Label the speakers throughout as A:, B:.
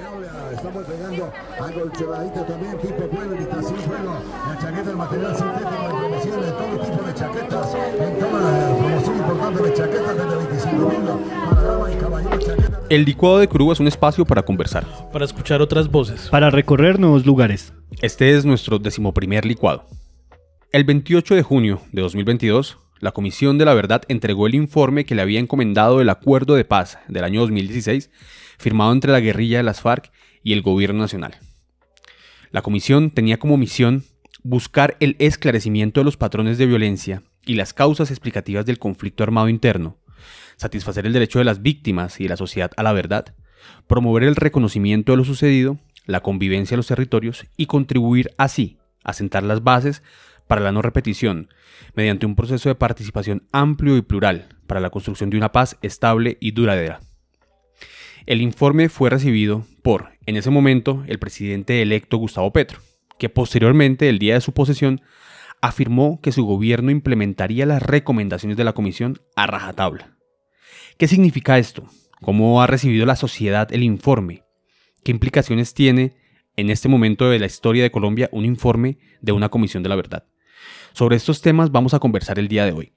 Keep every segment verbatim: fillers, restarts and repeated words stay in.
A: Veolia, estamos llegando a Colchonadito también, tipo Pueblo, Invitación Fuego, la chaqueta, el material sintético de promoción de todo tipo de chaquetas, en toda la promoción importante de chaquetas desde veinticinco mil para dama y caballero chaquetas.
B: El licuado de Curuba es un espacio para conversar,
C: para escuchar otras voces,
D: para recorrer nuevos lugares.
B: Este es nuestro decimoprimer licuado. El veintiocho de junio de dos mil veintidós, la Comisión de la Verdad entregó el informe que le había encomendado el Acuerdo de Paz del año dos mil dieciséis, firmado entre la guerrilla de las FARC y el Gobierno Nacional. La Comisión tenía como misión buscar el esclarecimiento de los patrones de violencia y las causas explicativas del conflicto armado interno, satisfacer el derecho de las víctimas y de la sociedad a la verdad, promover el reconocimiento de lo sucedido, la convivencia en los territorios y contribuir así a sentar las bases para la no repetición, mediante un proceso de participación amplio y plural para la construcción de una paz estable y duradera. El informe fue recibido por, en ese momento, el presidente electo Gustavo Petro, que posteriormente, el día de su posesión, afirmó que su gobierno implementaría las recomendaciones de la comisión a rajatabla. ¿Qué significa esto? ¿Cómo ha recibido la sociedad el informe? ¿Qué implicaciones tiene en este momento de la historia de Colombia un informe de una comisión de la verdad? Sobre estos temas vamos a conversar el día de hoy.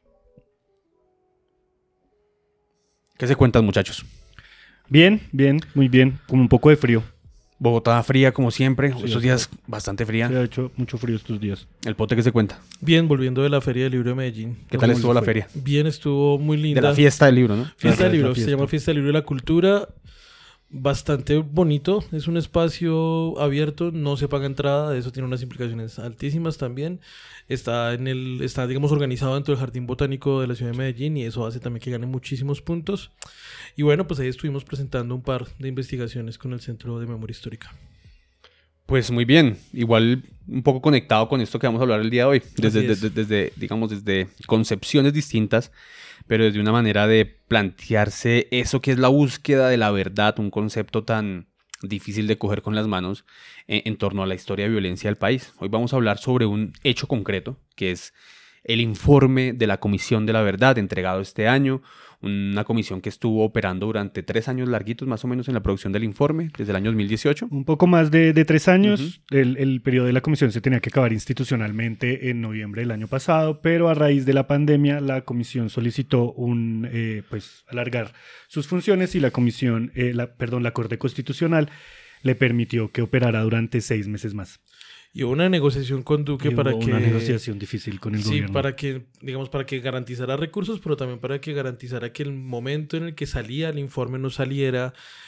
B: ¿Qué se cuentan, muchachos?
D: Bien, bien, muy bien, con un poco de frío.
B: Bogotá fría como siempre,
D: Sí,
B: estos días bastante fría.
D: Se ha hecho mucho frío estos días.
B: ¿El Pote qué se cuenta?
C: Bien, volviendo de la Feria del Libro de Medellín.
B: ¿Qué tal estuvo la
D: fue?
B: feria?
C: Bien, estuvo muy linda.
B: De la fiesta del libro, ¿no?
C: Fiesta
D: Claro,
C: del Libro,
D: la
C: se
D: fiesta.
C: llama Fiesta del Libro de la Cultura. Bastante bonito, es un espacio abierto, no se paga entrada, eso tiene unas implicaciones altísimas también. Está en el, está digamos organizado dentro del Jardín Botánico de la ciudad de Medellín y eso hace también que gane muchísimos puntos. Y bueno, pues ahí estuvimos presentando un par de investigaciones con el Centro de Memoria Histórica.
B: Pues muy bien, igual un poco conectado con esto que vamos a hablar el día de hoy, desde,
C: Así es.
B: desde, desde, digamos, desde concepciones distintas, pero desde una manera de plantearse eso que es la búsqueda de la verdad, un concepto tan difícil de coger con las manos en, en torno a la historia de violencia del país. Hoy vamos a hablar sobre un hecho concreto, que es el informe de la Comisión de la Verdad entregado este año, una comisión que estuvo operando durante tres años larguitos más o menos en la producción del informe, desde el año dos mil dieciocho.
D: Un poco más de, de tres años.
B: Uh-huh.
D: el, el periodo de la comisión se tenía que acabar institucionalmente en noviembre del año pasado, pero a raíz de la pandemia la comisión solicitó un, eh, pues, alargar sus funciones y la comisión, eh, la, perdón, la Corte Constitucional le permitió que operara durante seis meses más.
C: Y hubo una negociación con Duque
D: Y
C: para
D: hubo
C: que...
D: una negociación difícil con el
C: sí,
D: gobierno.
C: para que, digamos, para que garantizara recursos, pero también para que garantizara que el momento en el que salía el informe no saliera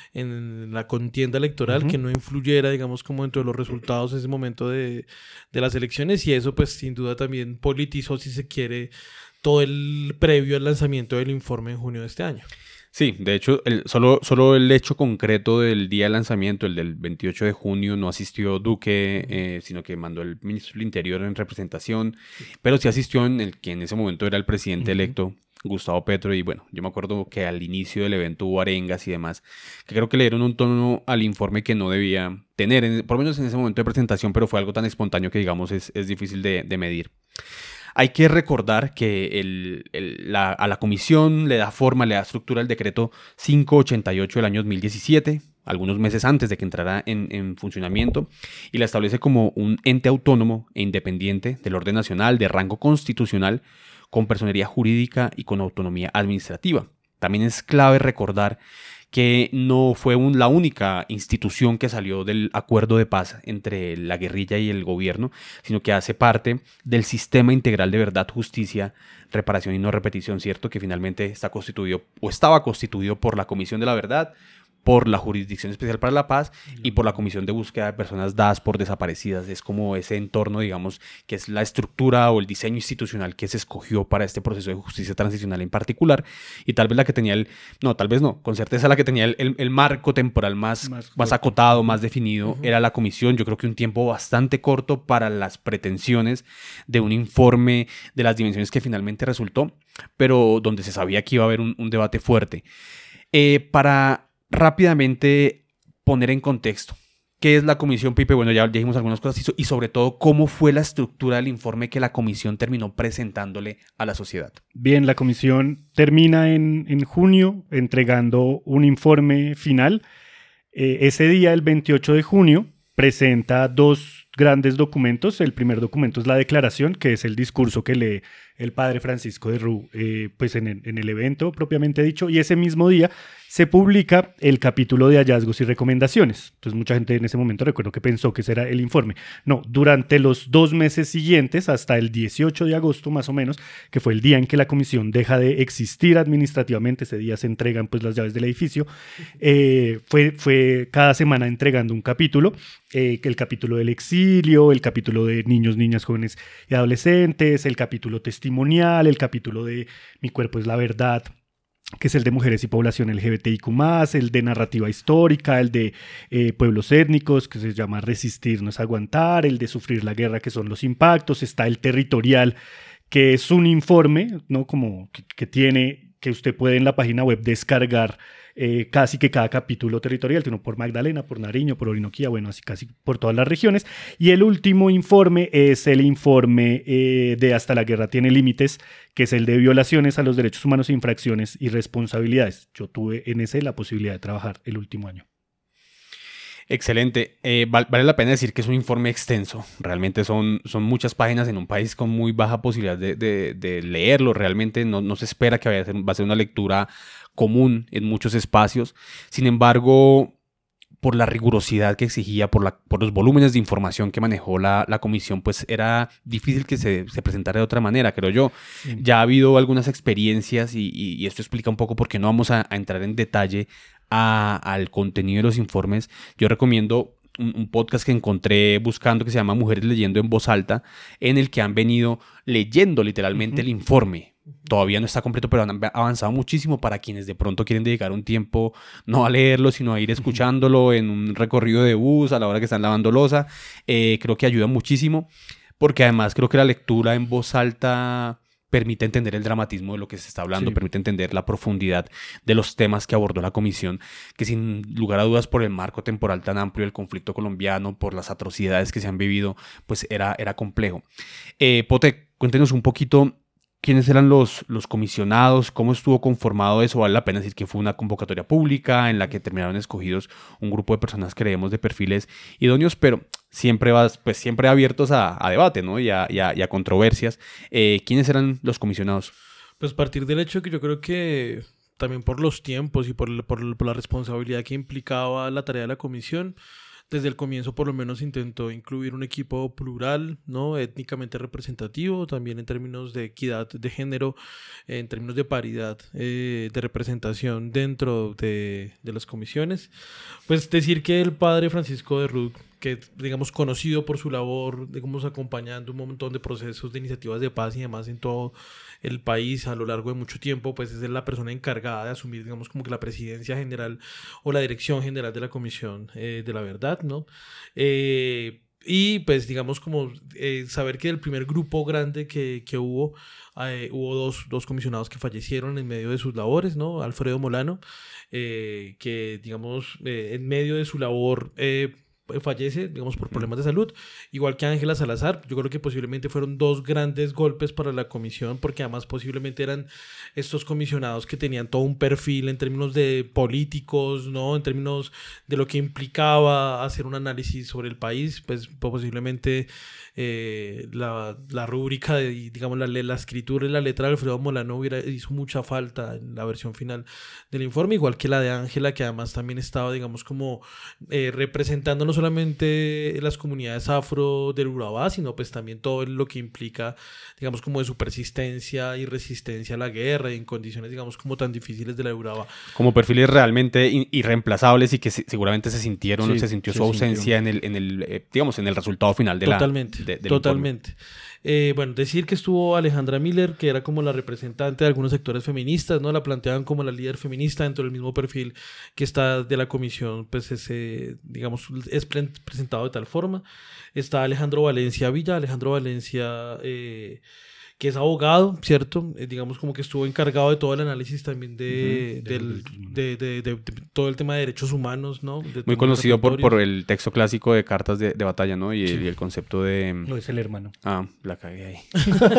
C: en la contienda electoral,
D: Uh-huh.
C: que no influyera, digamos, como dentro de los resultados en ese momento de, de las elecciones, y eso, pues, sin duda también politizó, si se quiere, todo el previo al lanzamiento del informe en junio de este año.
B: Sí, de hecho, el, solo, solo el hecho concreto del día de lanzamiento, el del veintiocho de junio, no asistió Duque, eh, sino que mandó el ministro del Interior en representación, pero sí asistió en el que en ese momento era el presidente
D: Uh-huh.
B: electo, Gustavo Petro, y bueno, yo me acuerdo que al inicio del evento hubo arengas y demás, que creo que le dieron un tono al informe que no debía tener, en, por lo menos en ese momento de presentación, pero fue algo tan espontáneo que, digamos, es, es difícil de, de medir. Hay que recordar que el, el, la, a la comisión le da forma, le da estructura el decreto quinientos ochenta y ocho del año dos mil diecisiete, algunos meses antes de que entrara en, en funcionamiento, y la establece como un ente autónomo e independiente del orden nacional, de rango constitucional, con personería jurídica y con autonomía administrativa. También es clave recordar que no fue un, la única institución que salió del acuerdo de paz entre la guerrilla y el gobierno, sino que hace parte del sistema integral de verdad, justicia, reparación y no repetición, ¿cierto? Que finalmente está constituido o estaba constituido por la Comisión de la Verdad, por la Jurisdicción Especial para la Paz y por la Comisión de Búsqueda de Personas Dadas por Desaparecidas. Es como ese entorno, digamos, que es la estructura o el diseño institucional que se escogió para este proceso de justicia transicional en particular, y tal vez la que tenía el, no, tal vez no, con certeza la que tenía el, el, el marco temporal más, más, más acotado, más definido, uh-huh. era la comisión. Yo creo que un tiempo bastante corto para las pretensiones de un informe de las dimensiones que finalmente resultó, pero donde se sabía que iba a haber un, un debate fuerte. Eh, para rápidamente poner en contexto qué es la comisión, Pipe. Bueno, ya dijimos algunas cosas y sobre todo cómo fue la estructura del informe que la comisión terminó presentándole a la sociedad.
D: Bien, la comisión termina en, en junio entregando un informe final Eh, ese día, el veintiocho de junio, presenta dos grandes documentos. El primer documento es la declaración, que es el discurso que lee el padre Francisco de Rú eh, pues en el, en el evento propiamente dicho, y ese mismo día se publica el capítulo de hallazgos y recomendaciones. Entonces mucha gente en ese momento recuerdo que pensó que ese era el informe. No, durante los dos meses siguientes, hasta el dieciocho de agosto más o menos, que fue el día en que la comisión deja de existir administrativamente, ese día se entregan pues las llaves del edificio, eh, fue, fue cada semana entregando un capítulo, eh, el capítulo del exilio, el capítulo de niños, niñas, jóvenes y adolescentes, el capítulo testimonial, el capítulo de Mi cuerpo es la verdad, que es el de mujeres y población L G B T I Q más, el de narrativa histórica, el de eh, pueblos étnicos, que se llama Resistir no es aguantar, el de Sufrir la guerra, que son los impactos, está el territorial, que es un informe, ¿no? Como que, que tiene, que usted puede en la página web descargar eh, casi que cada capítulo territorial, uno por Magdalena, por Nariño, por Orinoquía, bueno, así casi por todas las regiones. Y el último informe es el informe eh, de Hasta la guerra tiene límites, que es el de violaciones a los derechos humanos, infracciones y responsabilidades. Yo tuve en ese la posibilidad de trabajar el último año.
B: Excelente. Eh, val, vale la pena decir que es un informe extenso. Realmente son, son muchas páginas en un país con muy baja posibilidad de, de, de leerlo. Realmente no, no se espera que vaya a ser, va a ser una lectura común en muchos espacios. Sin embargo, por la rigurosidad que exigía, por, la, por los volúmenes de información que manejó la, la comisión, pues era difícil que se, se presentara de otra manera, creo yo. Sí. Ya ha habido algunas experiencias y, y, y esto explica un poco por qué no vamos a, a entrar en detalle A, al contenido de los informes. Yo recomiendo un, un podcast que encontré buscando que se llama Mujeres leyendo en voz alta, en el que han venido leyendo literalmente uh-huh. el informe. Todavía no está completo, pero han avanzado muchísimo para quienes de pronto quieren dedicar un tiempo no a leerlo, sino a ir escuchándolo en un recorrido de bus a la hora que están lavando loza. Eh, creo que ayuda muchísimo, porque además creo que la lectura en voz alta permite entender el dramatismo de lo que se está hablando, sí. permite entender la profundidad de los temas que abordó la comisión, que sin lugar a dudas por el marco temporal tan amplio del conflicto colombiano, por las atrocidades que se han vivido, pues era, era complejo. Eh, Pote, cuéntenos un poquito quiénes eran los, los comisionados, cómo estuvo conformado eso. Vale la pena decir que fue una convocatoria pública en la que terminaron escogidos un grupo de personas, creemos, de perfiles idóneos, pero siempre vas, pues siempre abiertos a, a debate, ¿no? y, a, y, a, y a controversias. Eh, ¿Quiénes eran los comisionados?
C: Pues partir del hecho que yo creo que también por los tiempos y por, por, por la responsabilidad que implicaba la tarea de la comisión, desde el comienzo por lo menos intentó incluir un equipo plural, ¿no? Étnicamente representativo, también en términos de equidad de género, en términos de paridad eh, de representación dentro de, de las comisiones. Pues decir que el padre Francisco de Rú, que digamos conocido por su labor, digamos acompañando un montón de procesos de iniciativas de paz y demás en todo el país a lo largo de mucho tiempo, pues es la persona encargada de asumir, digamos, como que la presidencia general o la dirección general de la Comisión eh, de la Verdad, ¿no? Eh, y pues digamos como eh, saber que del primer grupo grande que, que hubo, eh, hubo dos, dos comisionados que fallecieron en medio de sus labores, ¿no? Alfredo Molano, eh, que digamos eh, en medio de su labor eh, fallece, digamos, por problemas de salud, igual que Ángela Salazar. Yo creo que posiblemente fueron dos grandes golpes para la comisión, porque además posiblemente eran estos comisionados que tenían todo un perfil en términos de políticos, ¿no? En términos de lo que implicaba hacer un análisis sobre el país, pues posiblemente eh, la, la rúbrica de, digamos, la, la escritura y la letra de Alfredo Molano hubiera, hizo mucha falta en la versión final del informe, igual que la de Ángela, que además también estaba, digamos, como eh, representándonos solamente las comunidades afro del Urabá, sino pues también todo lo que implica, digamos, como de su persistencia y resistencia a la guerra y en condiciones, digamos, como tan difíciles de la Urabá.
B: Como perfiles realmente irreemplazables y que se, seguramente se sintieron, sí, se sintió se su ausencia sintió. en el, en el eh, digamos, en el resultado final de
C: totalmente,
B: la de, del
C: Totalmente. Eh, bueno, decir que estuvo Alejandra Miller, que era como la representante de algunos sectores feministas, ¿no? La planteaban como la líder feminista dentro del mismo perfil que está de la comisión, pues ese, digamos, es presentado de tal forma. Está Alejandro Valencia Villa, Alejandro Valencia, eh, que es abogado, ¿cierto? Eh, digamos como que estuvo encargado de todo el análisis también de,
D: uh-huh.
C: del, de, de, de, de, de todo el tema de derechos humanos, ¿no? De
B: Muy conocido por, por el texto clásico de cartas de, de batalla, ¿no? Y, sí. el, y el concepto de...
D: No, es el hermano.
B: Ah, la cagué ahí.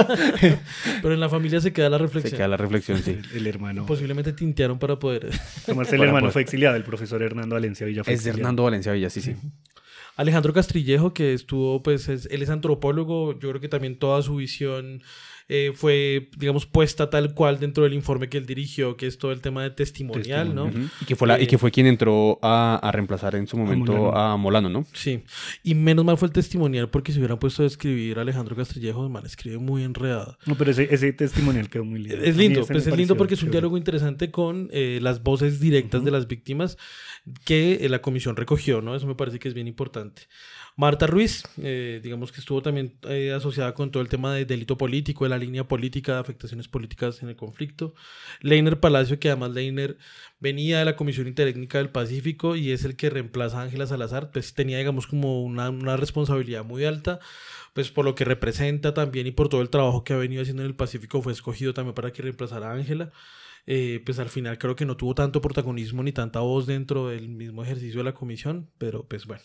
C: Pero en la familia se queda la reflexión.
B: Se queda la reflexión, sí.
D: El, el hermano.
C: Posiblemente tintearon para poder...
D: Tomarse el hermano poder... fue exiliado, el profesor Hernando Valencia Villa fue
B: Es de Hernando Valencia Villa, sí, sí.
C: Alejandro Castrillejo, que estuvo, pues, es, él es antropólogo, yo creo que también toda su visión eh, fue, digamos, puesta tal cual dentro del informe que él dirigió, que es todo el tema de testimonial, Testimonio. ¿no?
B: Uh-huh. Y, que fue la, eh, y que fue quien entró a, a reemplazar en su momento a Molano. a Molano, ¿no?
C: Sí, y menos mal fue el testimonial, porque si hubieran puesto a escribir a Alejandro Castrillejo, man, escribe muy enredado.
D: No, pero ese, ese testimonial quedó muy lindo.
C: Es lindo, pues es lindo porque es un chévere. diálogo interesante con eh, las voces directas uh-huh. de las víctimas que eh, la comisión recogió, ¿no? Eso me parece que es bien importante. Marta Ruiz, eh, digamos que estuvo también eh, asociada con todo el tema de delito político, de la línea política, de afectaciones políticas en el conflicto. Leiner Palacio, que además Leiner venía de la Comisión Interétnica del Pacífico y es el que reemplaza a Ángela Salazar, pues tenía, digamos, como una, una responsabilidad muy alta, pues por lo que representa también y por todo el trabajo que ha venido haciendo en el Pacífico, fue escogido también para que reemplazara a Ángela. Eh, pues al final creo que no tuvo tanto protagonismo ni tanta voz dentro del mismo ejercicio de la comisión, pero pues bueno.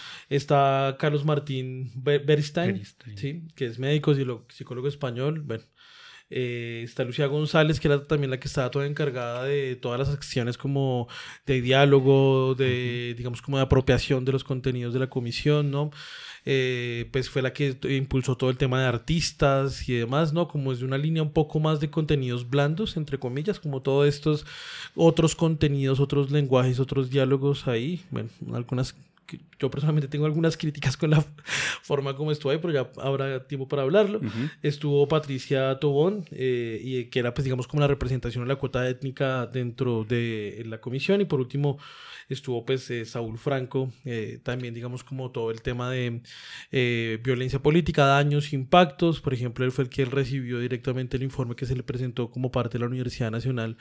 C: Está Carlos Martín Beristain, ¿sí? Que es médico, psicólogo español. Bueno, eh, está Lucía González, que era también la que estaba toda encargada de todas las acciones como de diálogo, de, uh-huh. digamos, como de apropiación de los contenidos de la comisión, ¿no? Eh, pues fue la que impulsó todo el tema de artistas y demás, ¿no? Como es de una línea un poco más de contenidos blandos, entre comillas, como todos estos otros contenidos, otros lenguajes, otros diálogos ahí. Bueno, algunas... Yo personalmente tengo algunas críticas con la forma como estuvo ahí, pero ya habrá tiempo para hablarlo. Uh-huh. Estuvo Patricia Tobón, eh, y que era, pues, digamos, como la representación de la cuota étnica dentro de la comisión. Y por último estuvo, pues, eh, Saúl Franco, eh, también, digamos, como todo el tema de eh, violencia política, daños, impactos. Por ejemplo, él fue el que él recibió directamente el informe que se le presentó como parte de la Universidad Nacional,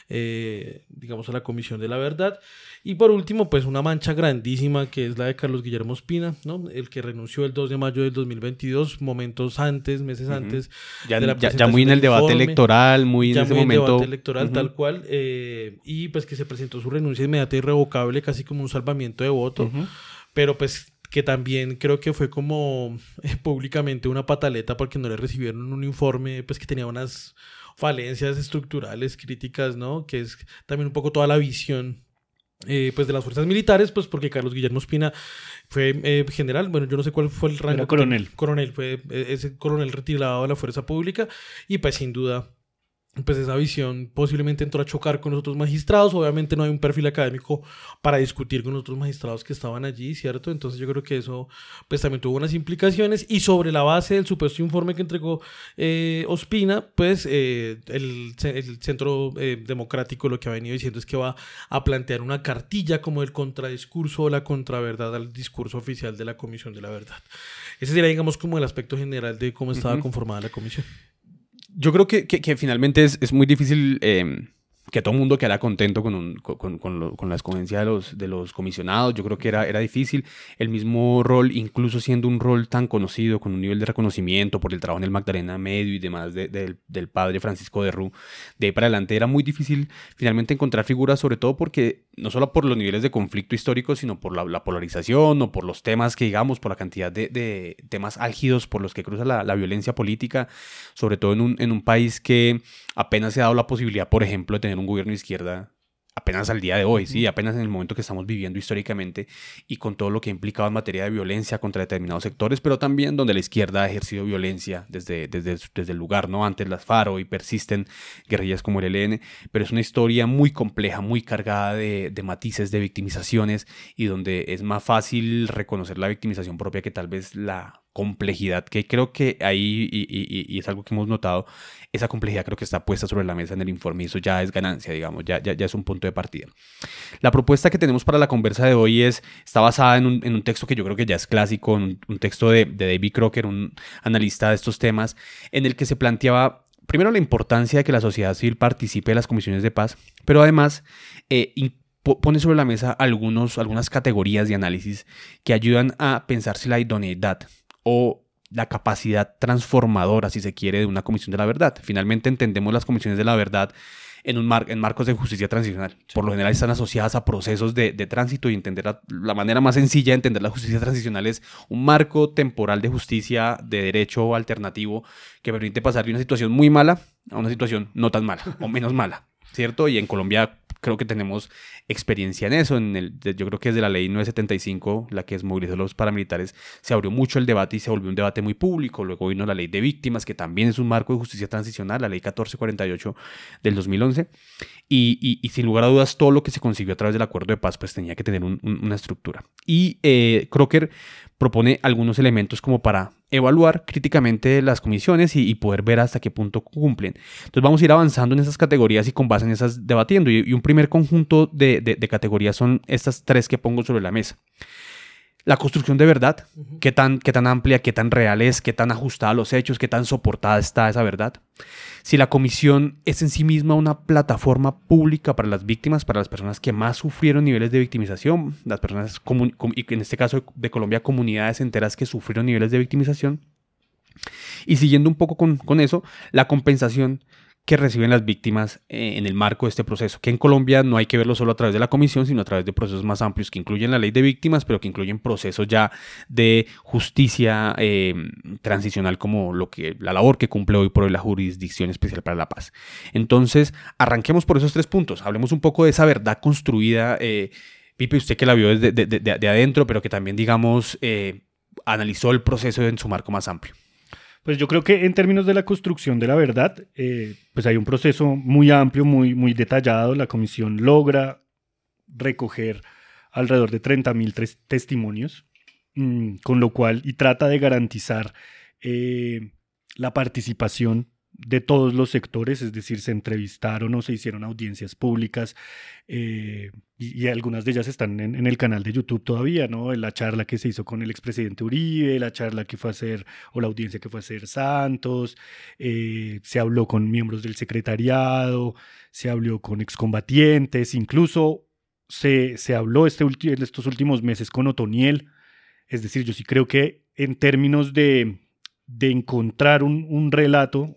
C: eh, digamos, a la Comisión de la Verdad. Y por último, pues, una mancha grandísima que es la de Carlos Guillermo Ospina, ¿no? El que renunció el dos de mayo del dos mil veintidós, momentos antes, meses uh-huh. antes
B: ya,
C: de la
B: ya, ya muy en el debate informe, electoral, muy en
C: ya
B: ese
C: muy
B: momento.
C: En el debate electoral, uh-huh. tal cual, eh, y pues que se presentó su renuncia inmediata e irrevocable, casi como un salvamiento de voto, uh-huh. pero pues que también creo que fue como eh, públicamente una pataleta porque no le recibieron un informe, pues que tenía unas falencias estructurales, críticas, ¿no? Que es también un poco toda la visión Eh, pues de las fuerzas militares, pues porque Carlos Guillermo Ospina fue eh, general, bueno, yo no sé cuál fue el rango.
D: Era coronel.
C: Que, coronel, fue eh, ese coronel retirado de la fuerza pública y pues sin duda, pues esa visión posiblemente entró a chocar con los otros magistrados. Obviamente no hay un perfil académico para discutir con los otros magistrados que estaban allí, ¿cierto? Entonces yo creo que eso pues también tuvo unas implicaciones y sobre la base del supuesto informe que entregó eh, Ospina, pues eh, el, el Centro eh, Democrático lo que ha venido diciendo es que va a plantear una cartilla como el contradiscurso o la contraverdad al discurso oficial de la Comisión de la Verdad. Ese sería, digamos, como el aspecto general de cómo estaba uh-huh. conformada la comisión.
B: Yo creo que, que, que finalmente es, es muy difícil eh, que todo el mundo quedara contento con, un, con, con, lo, con la escogencia de los, de los comisionados. Yo creo que era, era difícil. El mismo rol, incluso siendo un rol tan conocido, con un nivel de reconocimiento por el trabajo en el Magdalena Medio y demás de, de, del padre Francisco de Rú, de ahí para adelante era muy difícil finalmente encontrar figuras, sobre todo porque no solo por los niveles de conflicto histórico, sino por la, la polarización o por los temas que digamos, por la cantidad de, de temas álgidos por los que cruza la, la violencia política, sobre todo en un, en un país que apenas se ha dado la posibilidad, por ejemplo, de tener un gobierno de izquierda apenas al día de hoy, ¿sí? Apenas en el momento que estamos viviendo históricamente y con todo lo que ha implicado en materia de violencia contra determinados sectores, pero también donde la izquierda ha ejercido violencia desde, desde, desde el lugar, ¿no? Antes las FARC, hoy persisten guerrillas como el E L N, pero es una historia muy compleja, muy cargada de, de matices, de victimizaciones y donde es más fácil reconocer la victimización propia que tal vez la complejidad, que creo que ahí, y, y, y es algo que hemos notado, esa complejidad creo que está puesta sobre la mesa en el informe y eso ya es ganancia, digamos, ya, ya, ya es un punto de partida. La propuesta que tenemos para la conversa de hoy es, está basada en un, en un texto que yo creo que ya es clásico, un, un texto de, de David Crocker, un analista de estos temas, en el que se planteaba primero la importancia de que la sociedad civil participe en las comisiones de paz, pero además eh, pone sobre la mesa algunos, algunas categorías de análisis que ayudan a pensar si la idoneidad o la capacidad transformadora, si se quiere, de una comisión de la verdad. Finalmente entendemos las comisiones de la verdad en, un mar en marcos de justicia transicional. Por lo general están asociadas a procesos de, de tránsito, y entender la, la manera más sencilla de entender la justicia transicional es un marco temporal de justicia de derecho alternativo que permite pasar de una situación muy mala a una situación no tan mala o menos mala, ¿cierto? Y en Colombia creo que tenemos experiencia en eso. En el, yo creo que desde la ley nueve setenta y cinco, la que desmovilizó a los paramilitares, se abrió mucho el debate y se volvió un debate muy público. Luego vino la ley de víctimas, que también es un marco de justicia transicional, la ley catorce cuarenta y ocho del dos mil once. Y, y, y sin lugar a dudas, todo lo que se consiguió a través del acuerdo de paz pues tenía que tener un, un, una estructura. Y eh, Crocker propone algunos elementos como para evaluar críticamente las comisiones y, y poder ver hasta qué punto cumplen. Entonces vamos a ir avanzando en esas categorías y con base en esas debatiendo. Y, y un primer conjunto de, de, de categorías son estas tres que pongo sobre la mesa. La construcción de verdad, uh-huh. qué tan, qué tan amplia, qué tan real es, qué tan ajustada a los hechos, qué tan soportada está esa verdad. Si la comisión es en sí misma una plataforma pública para las víctimas, para las personas que más sufrieron niveles de victimización, las personas, comun- com- y en este caso de Colombia, comunidades enteras que sufrieron niveles de victimización. Y siguiendo un poco con, con eso, la compensación que reciben las víctimas eh, en el marco de este proceso, que en Colombia no hay que verlo solo a través de la comisión, sino a través de procesos más amplios que incluyen la ley de víctimas, pero que incluyen procesos ya de justicia eh, transicional, como lo que, la labor que cumple hoy por hoy la Jurisdicción Especial para la Paz. Entonces, arranquemos por esos tres puntos. Hablemos un poco de esa verdad construida, eh, Pipe, usted que la vio desde de, de, de, de adentro, pero que también, digamos, eh, analizó el proceso en su marco más amplio.
D: Pues yo creo que en términos de la construcción de la verdad, eh, pues hay un proceso muy amplio, muy, muy detallado. La comisión logra recoger alrededor de treinta mil testimonios, mmm, con lo cual, y trata de garantizar eh, la participación de todos los sectores, es decir, se entrevistaron o se hicieron audiencias públicas, eh, y, y algunas de ellas están en, en el canal de YouTube todavía, ¿no? La charla que se hizo con el expresidente Uribe, la charla que fue a hacer, o la audiencia que fue a hacer Santos, eh, se habló con miembros del secretariado, se habló con excombatientes, incluso se, se habló este ulti- estos últimos meses con Otoniel. Es decir, yo sí creo que en términos de, de encontrar un, un relato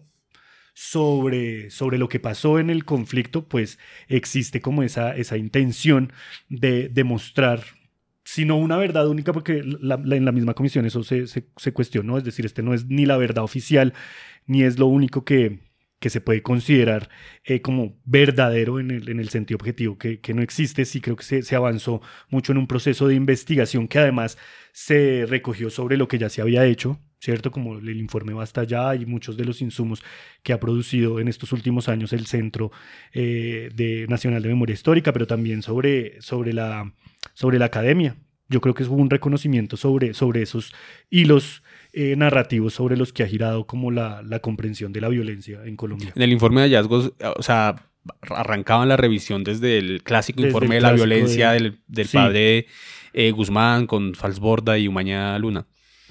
D: Sobre, sobre lo que pasó en el conflicto, pues existe como esa, esa intención de demostrar, si no una verdad única, porque la, la, en la misma comisión eso se, se, se cuestionó, es decir, este no es ni la verdad oficial, ni es lo único que, que se puede considerar eh, como verdadero en el, en el sentido objetivo, que, que no existe. Sí creo que se, se avanzó mucho en un proceso de investigación que además se recogió sobre lo que ya se había hecho, ¿cierto? Como el informe Basta Ya y muchos de los insumos que ha producido en estos últimos años el Centro eh, de Nacional de Memoria Histórica, pero también sobre, sobre, la, sobre la academia. Yo creo que hubo un reconocimiento sobre, sobre esos hilos eh, narrativos sobre los que ha girado como la, la comprensión de la violencia en Colombia.
B: En el informe de hallazgos, o sea, arrancaban la revisión desde el clásico
D: desde
B: informe
D: el
B: de la
D: clásico
B: violencia
D: de...
B: del, del
D: sí.
B: padre eh, Guzmán con Falsborda y Umaña Luna.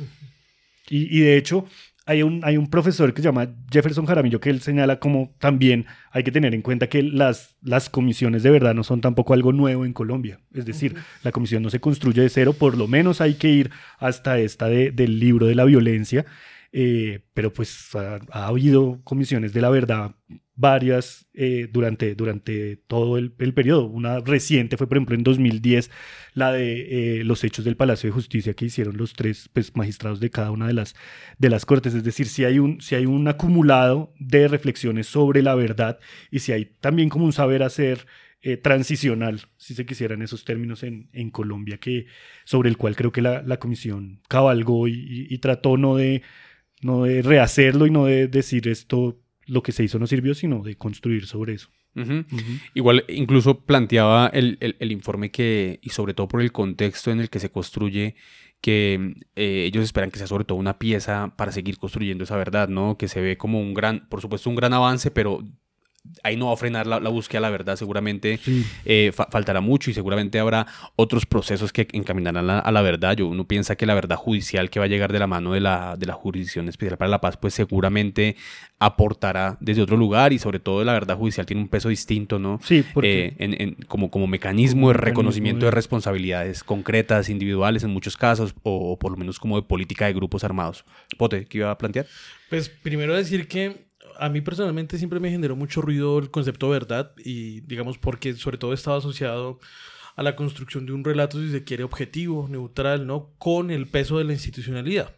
D: Y, y de hecho, hay un, hay un profesor que se llama Jefferson Jaramillo que él señala como también hay que tener en cuenta que las, las comisiones de verdad no son tampoco algo nuevo en Colombia. Es decir, uh-huh. la comisión no se construye de cero, por lo menos hay que ir hasta esta de, del libro de la violencia, eh, pero pues ha, ha habido comisiones de la verdad varias eh, durante, durante todo el, el periodo. Una reciente fue, por ejemplo, en dos mil diez, la de eh, los hechos del Palacio de Justicia que hicieron los tres pues, magistrados de cada una de las, de las cortes. Es decir, si hay, un, si hay un acumulado de reflexiones sobre la verdad y si hay también como un saber hacer eh, transicional, si se quisieran esos términos en, en Colombia, que, sobre el cual creo que la, la comisión cabalgó y, y, y trató no de, no de rehacerlo y no de decir esto lo que se hizo no sirvió, sino de construir sobre eso.
B: Uh-huh. Uh-huh. Igual incluso planteaba el, el, el informe que, y sobre todo por el contexto en el que se construye, que eh, ellos esperan que sea sobre todo una pieza para seguir construyendo esa verdad, ¿no? Que se ve como un gran, por supuesto un gran avance, pero ahí no va a frenar la, la búsqueda de la verdad, seguramente
D: Sí.
B: eh, fa- faltará mucho y seguramente habrá otros procesos que encaminarán a, a la verdad. Yo, uno piensa que la verdad judicial que va a llegar de la mano de la, de la Jurisdicción Especial para la Paz, pues seguramente aportará desde otro lugar y sobre todo la verdad judicial tiene un peso distinto, ¿no?
D: Sí, porque
B: Eh, en, en- como, como mecanismo
D: Como
B: de
D: mecanismo
B: reconocimiento
D: de-
B: de responsabilidades concretas, individuales en muchos casos, o, o por lo menos como de política de grupos armados. Pote, ¿qué iba a plantear?
C: Pues primero decir que a mí personalmente siempre me generó mucho ruido el concepto de verdad y digamos porque sobre todo estaba asociado a la construcción de un relato, si se quiere, objetivo, neutral, ¿no? Con el peso de la institucionalidad.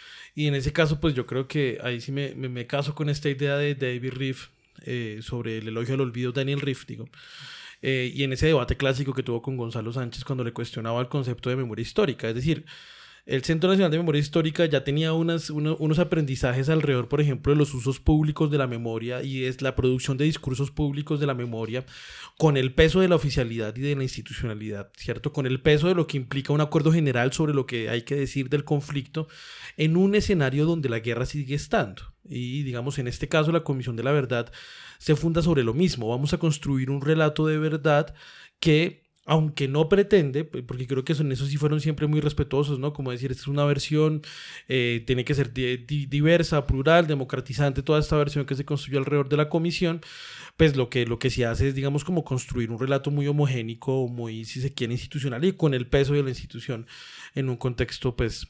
C: Y en ese caso, pues yo creo que ahí sí me, me, me caso con esta idea de David Riff eh, sobre el elogio al olvido, Daniel Riff, digo. Eh, y en ese debate clásico que tuvo con Gonzalo Sánchez cuando le cuestionaba el concepto de memoria histórica. Es decir, el Centro Nacional de Memoria Histórica ya tenía unas, uno, unos aprendizajes alrededor, por ejemplo, de los usos públicos de la memoria y es la producción de discursos públicos de la memoria con el peso de la oficialidad y de la institucionalidad, ¿cierto? Con el peso de lo que implica un acuerdo general sobre lo que hay que decir del conflicto en un escenario donde la guerra sigue estando. Y digamos, en este caso, la Comisión de la Verdad se funda sobre lo mismo. Vamos a construir un relato de verdad que, aunque no pretende, porque creo que en eso sí fueron siempre muy respetuosos, ¿no? Como decir, esta es una versión, eh, tiene que ser di- di- diversa, plural, democratizante, toda esta versión que se construyó alrededor de la comisión, pues lo que, lo que se hace es, digamos, como construir un relato muy homogénico, muy, si se quiere, institucional y con el peso de la institución en un contexto, pues,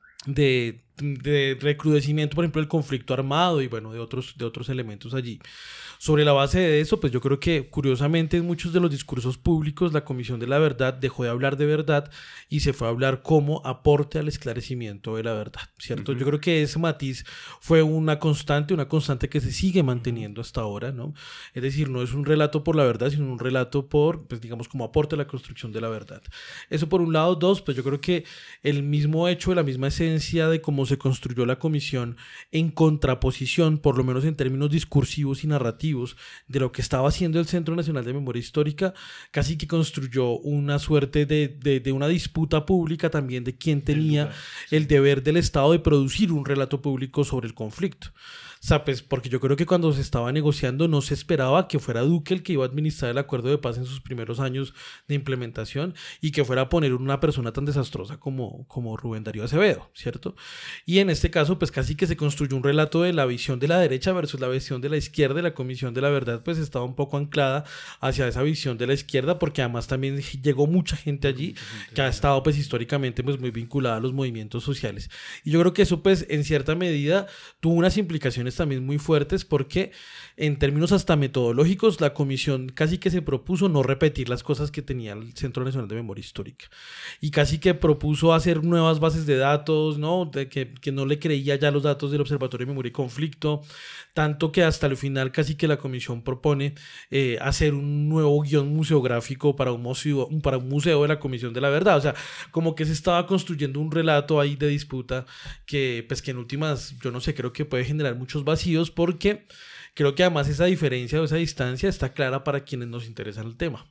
C: de, de recrudecimiento, por ejemplo, del conflicto armado y, bueno, de otros, de otros elementos allí. Sobre la base de eso, pues yo creo que curiosamente en muchos de los discursos públicos la Comisión de la Verdad dejó de hablar de verdad y se fue a hablar como aporte al esclarecimiento de la verdad, ¿cierto? Uh-huh. Yo creo que ese matiz fue una constante, una constante que se sigue manteniendo hasta ahora, ¿no? Es decir, no es un relato por la verdad, sino un relato por, pues digamos, como aporte a la construcción de la verdad. Eso por un lado. Dos, pues yo creo que el mismo hecho, la misma esencia de cómo se construyó la comisión en contraposición, por lo menos en términos discursivos y narrativos, de lo que estaba haciendo el Centro Nacional de Memoria Histórica, casi que construyó una suerte de, de, de una disputa pública también de quién tenía el, sí. el deber del Estado de producir un relato público sobre el conflicto. O sea, pues porque yo creo que cuando se estaba negociando no se esperaba que fuera Duque el que iba a administrar el acuerdo de paz en sus primeros años de implementación y que fuera a poner una persona tan desastrosa como, como Rubén Darío Acevedo, ¿cierto? Y en este caso, pues casi que se construyó un relato de la visión de la derecha versus la visión de la izquierda, y la Comisión de la Verdad pues estaba un poco anclada hacia esa visión de la izquierda, porque además también llegó mucha gente allí que ha estado pues históricamente pues muy vinculada a los movimientos sociales. Y yo creo que eso pues en cierta medida tuvo unas implicaciones también muy fuertes, porque en términos hasta metodológicos la comisión casi que se propuso no repetir las cosas que tenía el Centro Nacional de Memoria Histórica y casi que propuso hacer nuevas bases de datos, ¿no? De que, que no le creía ya los datos del Observatorio de Memoria y Conflicto, tanto que hasta el final casi que la comisión propone eh, hacer un nuevo guión museográfico para un, museo, para un museo de la Comisión de la Verdad. O sea, como que se estaba construyendo un relato ahí de disputa que pues que en últimas, yo no sé, creo que puede generar muchos vacíos, porque creo que además esa diferencia o esa distancia está clara para quienes nos interesan el tema.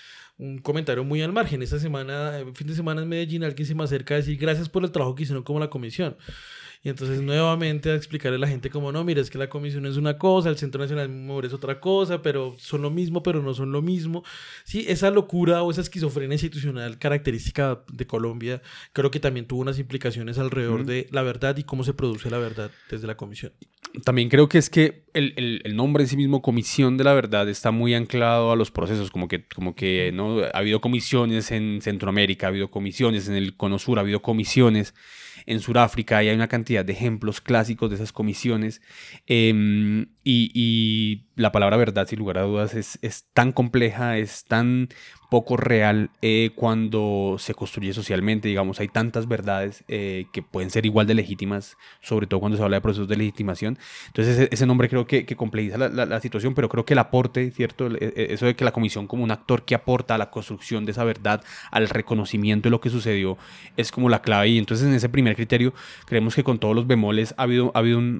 C: Un comentario muy al margen: esta semana, fin de semana en Medellín, alguien se me acerca a decir gracias por el trabajo que hicieron como la comisión. Y entonces nuevamente a explicarle a la gente como no, mira, es que la comisión es una cosa, el Centro Nacional de Memoria es otra cosa, pero son lo mismo, pero no son lo mismo. Sí, esa locura o esa esquizofrenia institucional característica de Colombia, creo que también tuvo unas implicaciones alrededor mm. de la verdad y cómo se produce la verdad desde la comisión.
B: También creo que es que el, el, el nombre en sí mismo, Comisión de la Verdad, está muy anclado a los procesos, como que, como que ¿no? Ha habido comisiones en Centroamérica, ha habido comisiones en el Cono Sur, ha habido comisiones en Sudáfrica, y hay una cantidad de ejemplos clásicos de esas comisiones, eh, y, y la palabra verdad, sin lugar a dudas, es, es tan compleja, es tan poco real eh, cuando se construye socialmente. Digamos, hay tantas verdades eh, que pueden ser igual de legítimas, sobre todo cuando se habla de procesos de legitimación. Entonces ese, ese nombre creo que, que complejiza la, la, la situación, pero creo que el aporte, ¿cierto? Eso de que la comisión como un actor que aporta a la construcción de esa verdad, al reconocimiento de lo que sucedió, es como la clave. Y entonces en ese primer criterio creemos que con todos los bemoles ha habido, ha habido un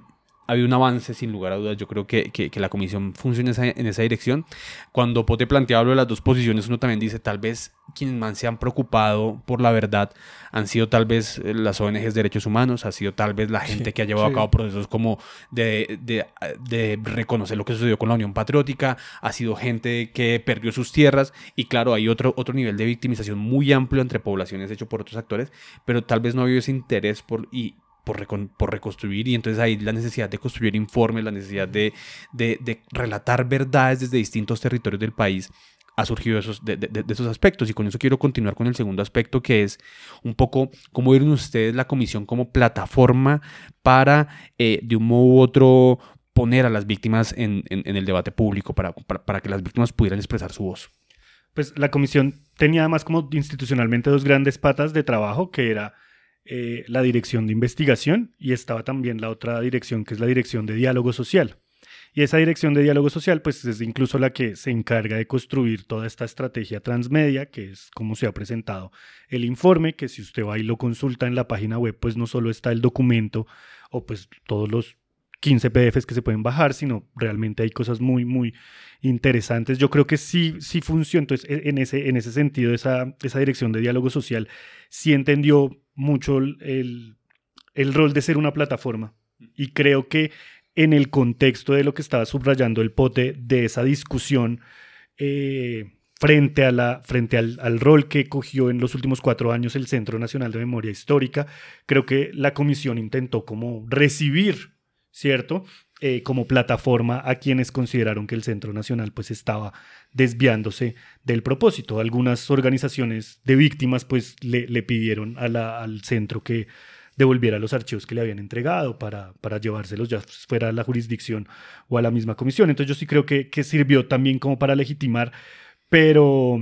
B: ha habido un avance sin lugar a dudas. Yo creo que, que, que la comisión funciona en esa, en esa dirección. Cuando Pote planteaba lo de las dos posiciones, uno también dice, tal vez quienes más se han preocupado por la verdad han sido tal vez las O N Ges de derechos humanos, ha sido tal vez la gente sí, que ha llevado sí. a cabo procesos como de, de, de reconocer lo que sucedió con la Unión Patriótica, ha sido gente que perdió sus tierras, y claro, hay otro, otro nivel de victimización muy amplio entre poblaciones hecho por otros actores, pero tal vez no ha habido ese interés por... Y, Por, recon, por reconstruir, y entonces ahí la necesidad de construir informes, la necesidad de, de, de relatar verdades desde distintos territorios del país ha surgido de esos, de, de, de esos aspectos. Y con eso quiero continuar con el segundo aspecto, que es un poco cómo vieron ustedes la comisión como plataforma para eh, de un modo u otro poner a las víctimas en, en, en el debate público, para, para, para que las víctimas pudieran expresar su voz.
D: Pues la comisión tenía además como institucionalmente dos grandes patas de trabajo, que era Eh, la dirección de investigación, y estaba también la otra dirección, que es la dirección de diálogo social. Y esa dirección de diálogo social pues es incluso la que se encarga de construir toda esta estrategia transmedia, que es como se ha presentado el informe, que si usted va y lo consulta en la página web, pues no solo está el documento o pues todos los quince P D Fs que se pueden bajar, sino realmente hay cosas muy, muy interesantes. Yo creo que sí, sí funciona. Entonces, en ese, en ese sentido, esa, esa dirección de diálogo social sí entendió mucho el, el rol de ser una plataforma. Y creo que en el contexto de lo que estaba subrayando el Pote, de esa discusión eh, frente, a la, frente al, al rol que cogió en los últimos cuatro años el Centro Nacional de Memoria Histórica, creo que la comisión intentó como recibir, ¿cierto?, Eh, como plataforma a quienes consideraron que el Centro Nacional pues estaba desviándose del propósito. Algunas organizaciones de víctimas pues le, le pidieron a la, al centro que devolviera los archivos que le habían entregado para, para llevárselos ya fuera a la jurisdicción o a la misma comisión. Entonces yo sí creo que, que sirvió también como para legitimar, pero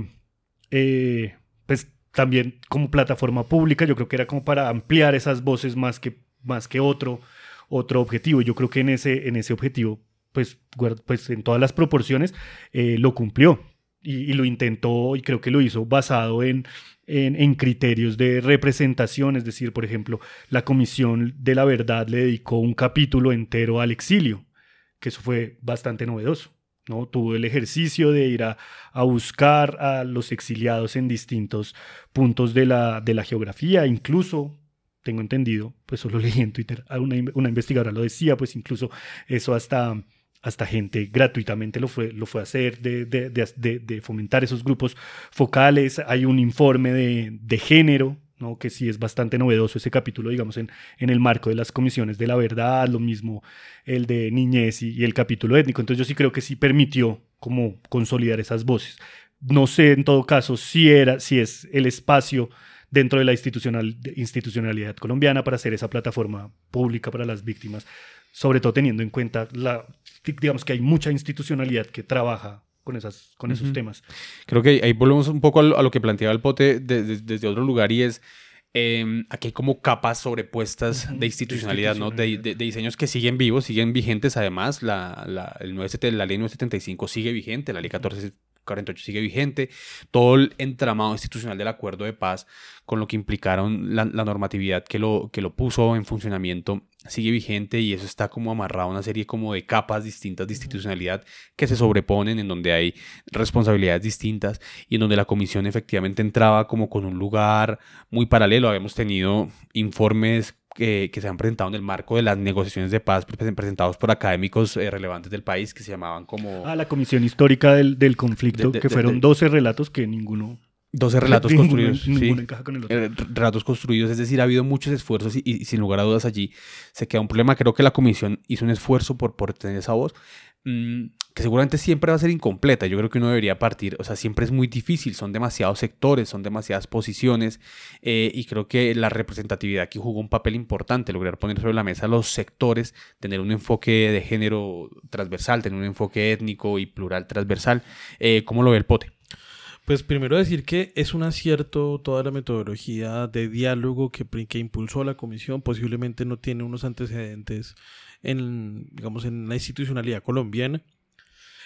D: eh, pues también como plataforma pública yo creo que era como para ampliar esas voces más que, más que otro otro objetivo. Yo creo que en ese, en ese objetivo, pues, pues en todas las proporciones, eh, lo cumplió y, y lo intentó, y creo que lo hizo basado en, en, en criterios de representación. Es decir, por ejemplo, la Comisión de la Verdad le dedicó un capítulo entero al exilio, que eso fue bastante novedoso, ¿no? Tuvo el ejercicio de ir a, a buscar a los exiliados en distintos puntos de la, de la geografía, incluso tengo entendido, pues solo leí en Twitter, una, una investigadora lo decía, pues incluso eso hasta, hasta gente gratuitamente lo fue, lo fue a hacer, de, de, de, de fomentar esos grupos focales. Hay un informe de, de género, ¿no?, que sí es bastante novedoso ese capítulo, digamos, en, en el marco de las comisiones de la verdad, lo mismo el de niñez y, y el capítulo étnico. Entonces yo sí creo que sí permitió como consolidar esas voces. No sé en todo caso si, era, si es el espacio dentro de la institucional, institucionalidad colombiana para hacer esa plataforma pública para las víctimas, sobre todo teniendo en cuenta, la, digamos que hay mucha institucionalidad que trabaja con, esas, con uh-huh. esos temas.
B: Creo que ahí volvemos un poco a lo, a lo que planteaba el Pote de, de, desde otro lugar, y es eh, aquí hay como capas sobrepuestas uh-huh. de institucionalidad, ¿no? De, de, de diseños que siguen vivos, siguen vigentes. Además, la, la, el nueve setenta, la ley nueve setenta y cinco sigue vigente, la ley catorce cuarenta y ocho sigue vigente, todo el entramado institucional del acuerdo de paz, con lo que implicaron la, la normatividad que lo, que lo puso en funcionamiento, sigue vigente, y eso está como amarrado a una serie como de capas distintas de institucionalidad que se sobreponen, en donde hay responsabilidades distintas, y en donde la comisión efectivamente entraba como con un lugar muy paralelo. Habíamos tenido informes Que, que se han presentado en el marco de las negociaciones de paz, presentados por académicos eh, relevantes del país, que se llamaban como...
D: Ah, la Comisión Histórica del, del Conflicto, de, de, que fueron de, de, doce relatos que ninguno...
B: doce relatos
D: ninguno,
B: construidos.
D: Ninguno
B: sí.
D: encaja con el otro.
B: Eh, relatos construidos, es decir, ha habido muchos esfuerzos, y, y sin lugar a dudas allí se queda un problema. Creo que la comisión hizo un esfuerzo por, por tener esa voz, mmm, que seguramente siempre va a ser incompleta. Yo creo que uno debería partir, o sea, siempre es muy difícil, son demasiados sectores, son demasiadas posiciones, eh, y creo que la representatividad aquí jugó un papel importante, lograr poner sobre la mesa los sectores, tener un enfoque de género transversal, tener un enfoque étnico y plural transversal. Eh, ¿Cómo lo ve el Pote?
C: Pues primero decir que es un acierto toda la metodología de diálogo que, que impulsó la comisión. Posiblemente no tiene unos antecedentes en, digamos, en la institucionalidad colombiana.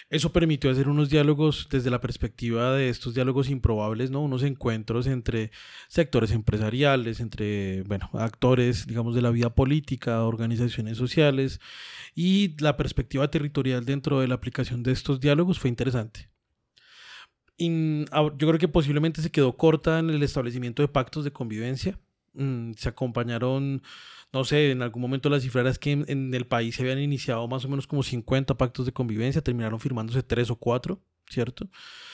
C: Eso permitió hacer unos diálogos desde la perspectiva de estos diálogos improbables, ¿no? Unos encuentros entre sectores empresariales, entre, bueno, actores, digamos, de la vida política, organizaciones sociales, y la perspectiva territorial dentro de la aplicación de estos diálogos fue interesante. Y yo creo que posiblemente se quedó corta en el establecimiento de pactos de convivencia. Mm, se acompañaron, no sé, en algún momento las cifras es que en, en el país se habían iniciado más o menos como cincuenta pactos de convivencia, terminaron firmándose tres o cuatro, ¿cierto?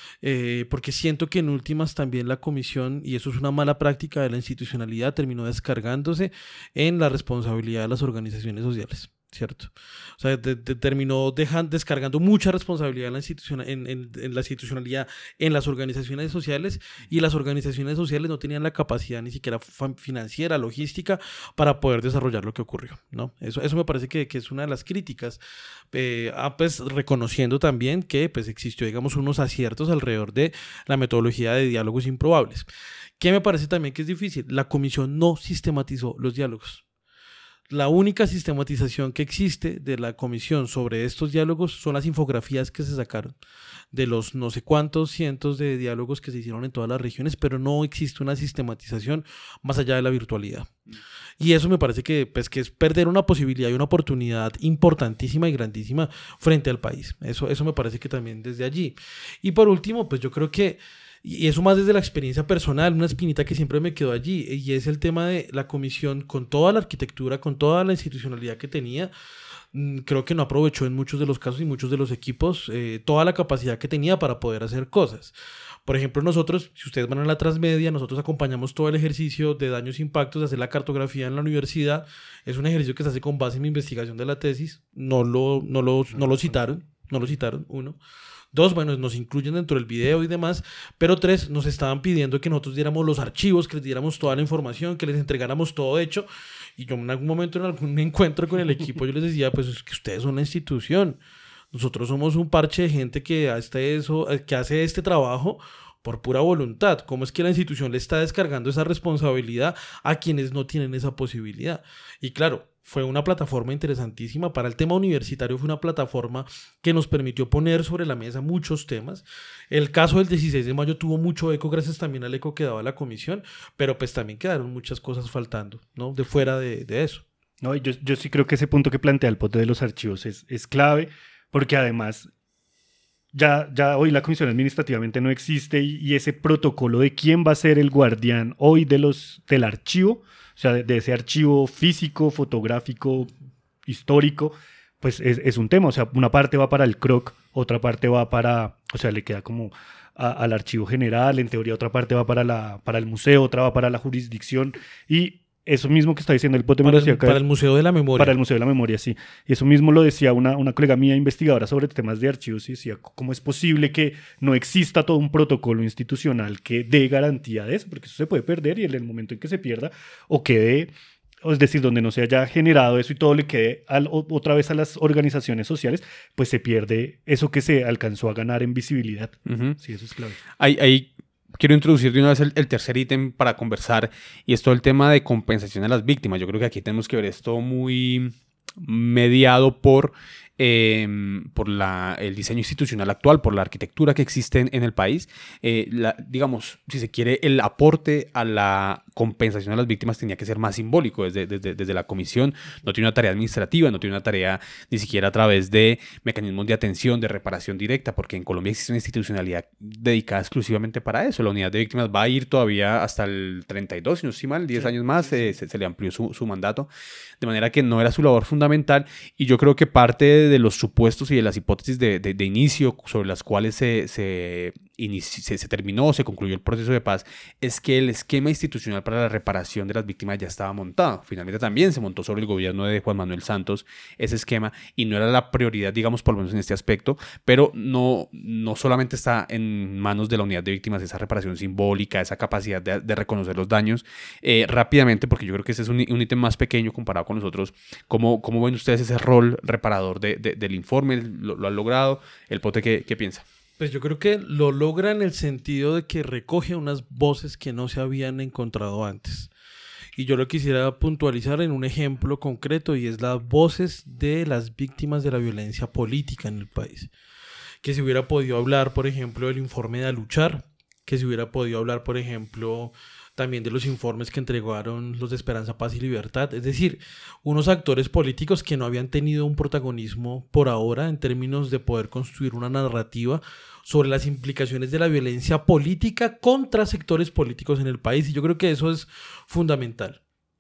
C: Eh, porque siento que en últimas también la comisión, y eso es una mala práctica de la institucionalidad, terminó descargándose en la responsabilidad de las organizaciones sociales, ¿cierto? O sea, de, de, terminó dejan, descargando mucha responsabilidad en la, institucion, en, en, en la institucionalidad en las organizaciones sociales, y las organizaciones sociales no tenían la capacidad ni siquiera financiera, logística, para poder desarrollar lo que ocurrió, ¿no? Eso, eso me parece que, que es una de las críticas, eh, ah, pues, reconociendo también que pues, existió, digamos, unos aciertos alrededor de la metodología de diálogos improbables. ¿Qué me parece también que es difícil? La comisión no sistematizó los diálogos. La única sistematización que existe de la comisión sobre estos diálogos son las infografías que se sacaron de los no sé cuántos cientos de diálogos que se hicieron en todas las regiones, pero no existe una sistematización más allá de la virtualidad. Y eso me parece que, pues, que es perder una posibilidad y una oportunidad importantísima y grandísima frente al país. Eso, eso me parece que también desde allí. Y por último, pues yo creo que, y eso más desde la experiencia personal, una espinita que siempre me quedó allí, y es el tema de la comisión con toda la arquitectura, con toda la institucionalidad que tenía. Creo que no aprovechó en muchos de los casos y muchos de los equipos eh, toda la capacidad que tenía para poder hacer cosas. Por ejemplo, nosotros, si ustedes van a la Transmedia, nosotros acompañamos todo el ejercicio de daños e impactos, de hacer la cartografía en la universidad. Es un ejercicio que se hace con base en mi investigación de la tesis. No lo, no lo, no lo citaron, no lo citaron, uno. Dos, bueno, nos incluyen dentro del video y demás, pero tres, nos estaban pidiendo que nosotros diéramos los archivos, que les diéramos toda la información, que les entregáramos todo hecho, y yo en algún momento, en algún encuentro con el equipo, yo les decía, pues es que ustedes son la institución, nosotros somos un parche de gente que hace, eso, que hace este trabajo por pura voluntad. ¿Cómo es que la institución le está descargando esa responsabilidad a quienes no tienen esa posibilidad? Y claro, fue una plataforma interesantísima. Para el tema universitario fue una plataforma que nos permitió poner sobre la mesa muchos temas. El caso del dieciséis de mayo tuvo mucho eco gracias también al eco que daba la comisión, pero pues también quedaron muchas cosas faltando, ¿no? De fuera de, de eso.
D: No, yo, yo sí creo que ese punto que plantea el pote de los archivos es, es clave, porque además ya, ya hoy la comisión administrativamente no existe, y, y ese protocolo de quién va a ser el guardián hoy de los, del archivo, o sea, de, de ese archivo físico, fotográfico, histórico, pues es, es un tema. O sea, una parte va para el C R O C, otra parte va para, o sea, le queda como a, al archivo general, en teoría otra parte va para, la, para el museo, otra va para la jurisdicción, y eso mismo que está diciendo el pote me
C: para,
D: lo decía
C: el,
D: acá,
C: para el Museo de la Memoria.
D: Para el Museo de la Memoria, sí. Y eso mismo lo decía una, una colega mía investigadora sobre temas de archivos, y decía cómo es posible que no exista todo un protocolo institucional que dé garantía de eso, porque eso se puede perder, y en el momento en que se pierda o quede, es decir, donde no se haya generado eso y todo le quede al, otra vez a las organizaciones sociales, pues se pierde eso que se alcanzó a ganar en visibilidad. Uh-huh. Sí, eso es clave.
B: Hay... hay... Quiero introducir de una vez el, el tercer ítem para conversar, y es todo el tema de compensación a las víctimas. Yo creo que aquí tenemos que ver esto muy mediado por, eh, por la, el diseño institucional actual, por la arquitectura que existe en, en el país. Eh, la, digamos, si se quiere, el aporte a la compensación a las víctimas tenía que ser más simbólico desde, desde, desde la comisión. No tiene una tarea administrativa, no tiene una tarea ni siquiera a través de mecanismos de atención, de reparación directa, porque en Colombia existe una institucionalidad dedicada exclusivamente para eso. La unidad de víctimas va a ir todavía hasta el treinta y dos, si no estoy mal, diez sí, años más, sí, sí. Eh, se, se le amplió su, su mandato, de manera que no era su labor fundamental, y yo creo que parte de los supuestos y de las hipótesis de, de, de inicio sobre las cuales se, se, inici- se, se terminó, se concluyó el proceso de paz, es que el esquema institucional para la reparación de las víctimas ya estaba montado. Finalmente también se montó sobre el gobierno de Juan Manuel Santos ese esquema, y no era la prioridad, digamos, por lo menos en este aspecto, pero no, no solamente está en manos de la unidad de víctimas esa reparación simbólica, esa capacidad de, de reconocer los daños eh, rápidamente, porque yo creo que ese es un, un ítem más pequeño comparado con nosotros. ¿Cómo, cómo ven ustedes ese rol reparador de, de, del informe? ¿Lo, lo han logrado? ¿El pote qué, qué piensa?
C: Pues yo creo que lo logra en el sentido de que recoge unas voces que no se habían encontrado antes. Y yo lo quisiera puntualizar en un ejemplo concreto, y es las voces de las víctimas de la violencia política en el país. que se hubiera podido hablar, por ejemplo, del informe de Aluchar, que se hubiera podido hablar, por ejemplo, también de los informes que entregaron los de Esperanza, Paz y Libertad. Es decir, unos actores políticos que no habían tenido un protagonismo por ahora en términos de poder construir una narrativa sobre las implicaciones de la violencia política contra sectores políticos en el país. Y yo creo que eso es fundamental.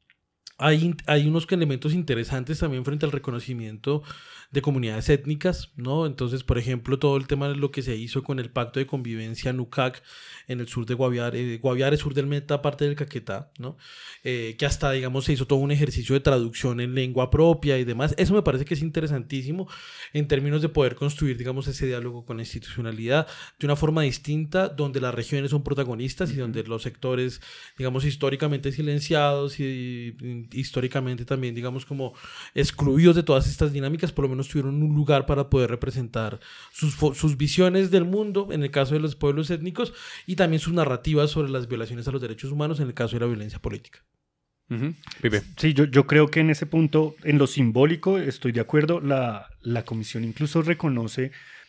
C: Hay, hay unos elementos interesantes también frente al reconocimiento de comunidades étnicas, ¿no? Entonces, por ejemplo, todo el tema de lo que se hizo con el Pacto de Convivencia Nucac en el sur de Guaviare, Guaviare, sur del Meta, parte del Caquetá, ¿no? Eh, que hasta, digamos, se hizo todo un ejercicio de traducción en lengua propia y demás. Eso me parece que es interesantísimo en términos de poder construir, digamos, ese diálogo con la institucionalidad de una forma distinta, donde las regiones son protagonistas y donde los sectores, digamos, históricamente silenciados y, y históricamente también, digamos, como excluidos de todas estas dinámicas, por lo menos tuvieron un lugar para poder representar sus, sus visiones del mundo, en el caso de los pueblos étnicos, y también sus narrativas sobre las violaciones a los derechos humanos, en el caso de la violencia política.
B: Uh-huh. Pipe.
D: Sí, yo, yo creo que en ese punto, en lo simbólico, estoy de acuerdo. La, la comisión incluso reconoce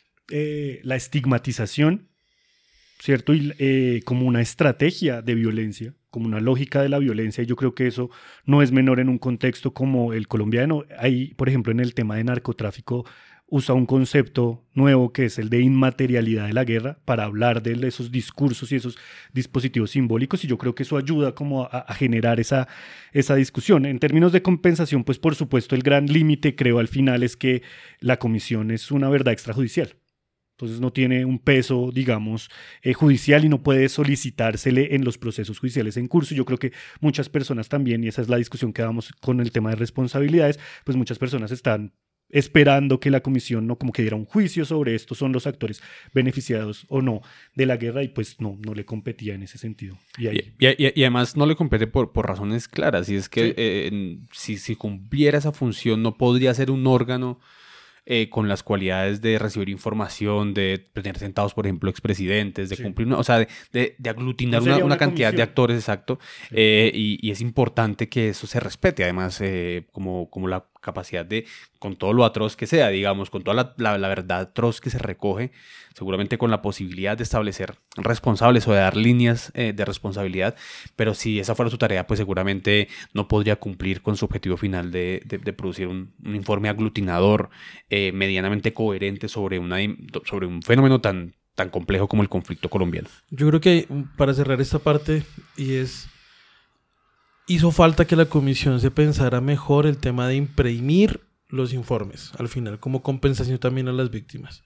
D: eh, la estigmatización, ¿cierto? Y, eh, como una estrategia de violencia, como una lógica de la violencia, y yo creo que eso no es menor en un contexto como el colombiano. Ahí, por ejemplo, en el tema de narcotráfico, usa un concepto nuevo que es el de inmaterialidad de la guerra para hablar de esos discursos y esos dispositivos simbólicos, y yo creo que eso ayuda como a, a generar esa, esa discusión. En términos de compensación, pues por supuesto el gran límite, creo, al final es que la comisión es una verdad extrajudicial. Entonces no tiene un peso, digamos, eh, judicial y no puede solicitársele en los procesos judiciales en curso. Yo creo que muchas personas también, y esa es la discusión que damos con el tema de responsabilidades, pues muchas personas están esperando que la comisión no como que diera un juicio sobre esto, son los actores beneficiados o no de la guerra, y pues no, no le competía en ese sentido. Y, ahí...
B: y, y, y además no le compete por, por razones claras, y es que sí. eh, si, si cumpliera esa función no podría ser un órgano Eh, con las cualidades de recibir información, de tener sentados, por ejemplo, expresidentes, de sí. cumplir, una, o sea, de, de, de aglutinar no una, una, una cantidad comisión. de actores, exacto, sí. eh, y, y es importante que eso se respete, además, eh, como, como la capacidad de, con todo lo atroz que sea, digamos, con toda la, la, la verdad atroz que se recoge, seguramente con la posibilidad de establecer responsables o de dar líneas eh, de responsabilidad, pero si esa fuera su tarea, pues seguramente no podría cumplir con su objetivo final de, de, de producir un, un informe aglutinador, eh, medianamente coherente sobre, una, sobre un fenómeno tan, tan complejo como el conflicto colombiano.
C: Yo creo que para cerrar esta parte, y es... hizo falta que la comisión se pensara mejor el tema de imprimir los informes, al final, como compensación también a las víctimas.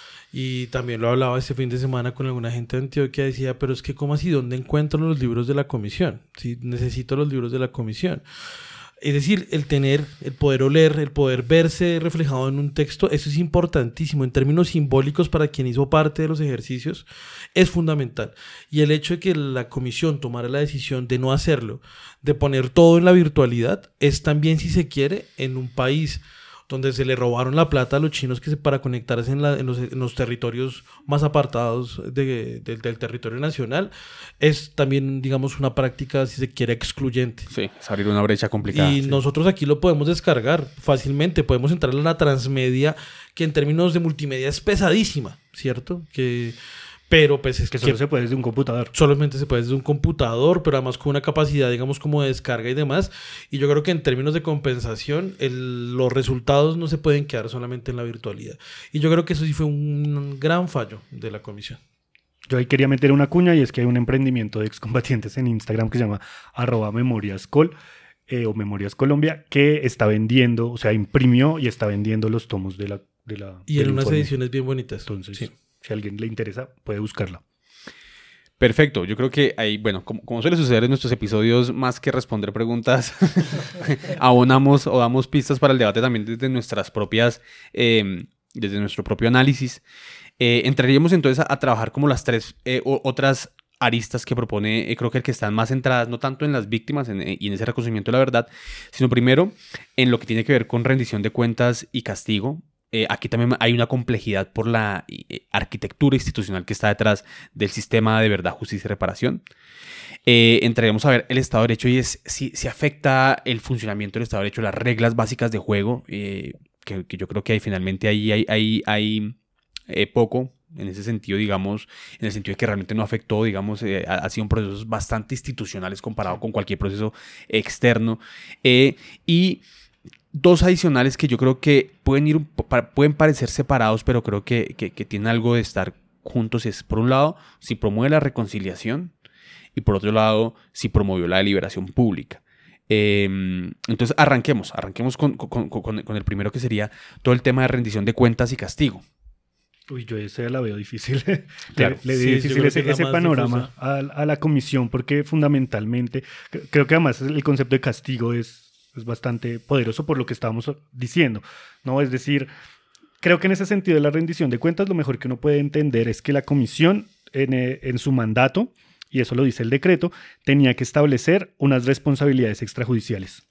C: Y también lo hablaba este fin de semana con alguna gente de Antioquia, decía, pero es que ¿cómo así? ¿Dónde encuentro los libros de la comisión? Sí, necesito los libros de la comisión. Es decir, el tener, el poder oler, el poder verse reflejado en un texto, eso es importantísimo. En términos simbólicos, para quien hizo parte de los ejercicios, es fundamental. Y el hecho de que la comisión tomara la decisión de no hacerlo, de poner todo en la virtualidad, es también, si se quiere, en un país donde se le robaron la plata a los chinos que se, para conectarse en, la, en, los, en los territorios más apartados de, de, del territorio nacional, es también, digamos, una práctica, si se quiere, excluyente.
B: Sí, es abrir una brecha complicada.
C: Y
B: sí.
C: nosotros aquí lo podemos descargar fácilmente, podemos entrar en la transmedia, que en términos de multimedia es pesadísima, ¿cierto? Que... Pero pues es
D: que solo
C: que
D: se puede desde un computador.
C: Solamente se puede desde un computador, pero además con una capacidad, digamos, como de descarga y demás. Y yo creo que en términos de compensación, el, los resultados no se pueden quedar solamente en la virtualidad. Y yo creo que eso sí fue un gran fallo de la comisión.
D: Yo ahí quería meter una cuña, y es que hay un emprendimiento de excombatientes en Instagram que se llama arroba memoriascol eh, o Memorias Colombia, que está vendiendo, o sea, imprimió y está vendiendo los tomos de la... De la
C: y en unas informe. ediciones bien bonitas.
D: Entonces...
C: sí.
D: Si a alguien le interesa, puede buscarla.
B: Perfecto. Yo creo que ahí, bueno, como, como suele suceder en nuestros episodios, más que responder preguntas, abonamos o damos pistas para el debate también desde nuestras propias, eh, desde nuestro propio análisis. Eh, entraríamos entonces a, a trabajar como las tres eh, o, otras aristas que propone eh, Crocker, que están más centradas no tanto en las víctimas en, y en ese reconocimiento de la verdad, sino primero en lo que tiene que ver con rendición de cuentas y castigo. Eh, aquí también hay una complejidad por la eh, arquitectura institucional que está detrás del sistema de verdad, justicia y reparación. Eh, entraremos a ver el Estado de Derecho, y es si, si afecta el funcionamiento del Estado de Derecho, las reglas básicas de juego, eh, que, que yo creo que hay, finalmente hay, hay, hay, hay eh, poco en ese sentido, digamos, en el sentido de que realmente no afectó, digamos, eh, ha, ha sido un proceso bastante institucionales comparado con cualquier proceso externo. Eh, y dos adicionales que yo creo que pueden ir, pueden parecer separados, pero creo que, que, que tienen algo de estar juntos. Es, por un lado, si promueve la reconciliación y por otro lado, si promovió la deliberación pública. Eh, entonces, arranquemos, arranquemos con, con, con, con el primero, que sería todo el tema de rendición de cuentas y castigo.
D: Uy, yo esa la veo difícil.
B: Claro.
D: le, le
C: Sí,
D: di difícil ese, ese panorama a, a la comisión, porque fundamentalmente, creo que además el concepto de castigo es, es bastante poderoso por lo que estábamos diciendo, ¿no? Es decir, creo que en ese sentido de la rendición de cuentas, lo mejor que uno puede entender es que la comisión en, en su mandato, y eso lo dice el decreto, tenía que establecer unas responsabilidades extrajudiciales.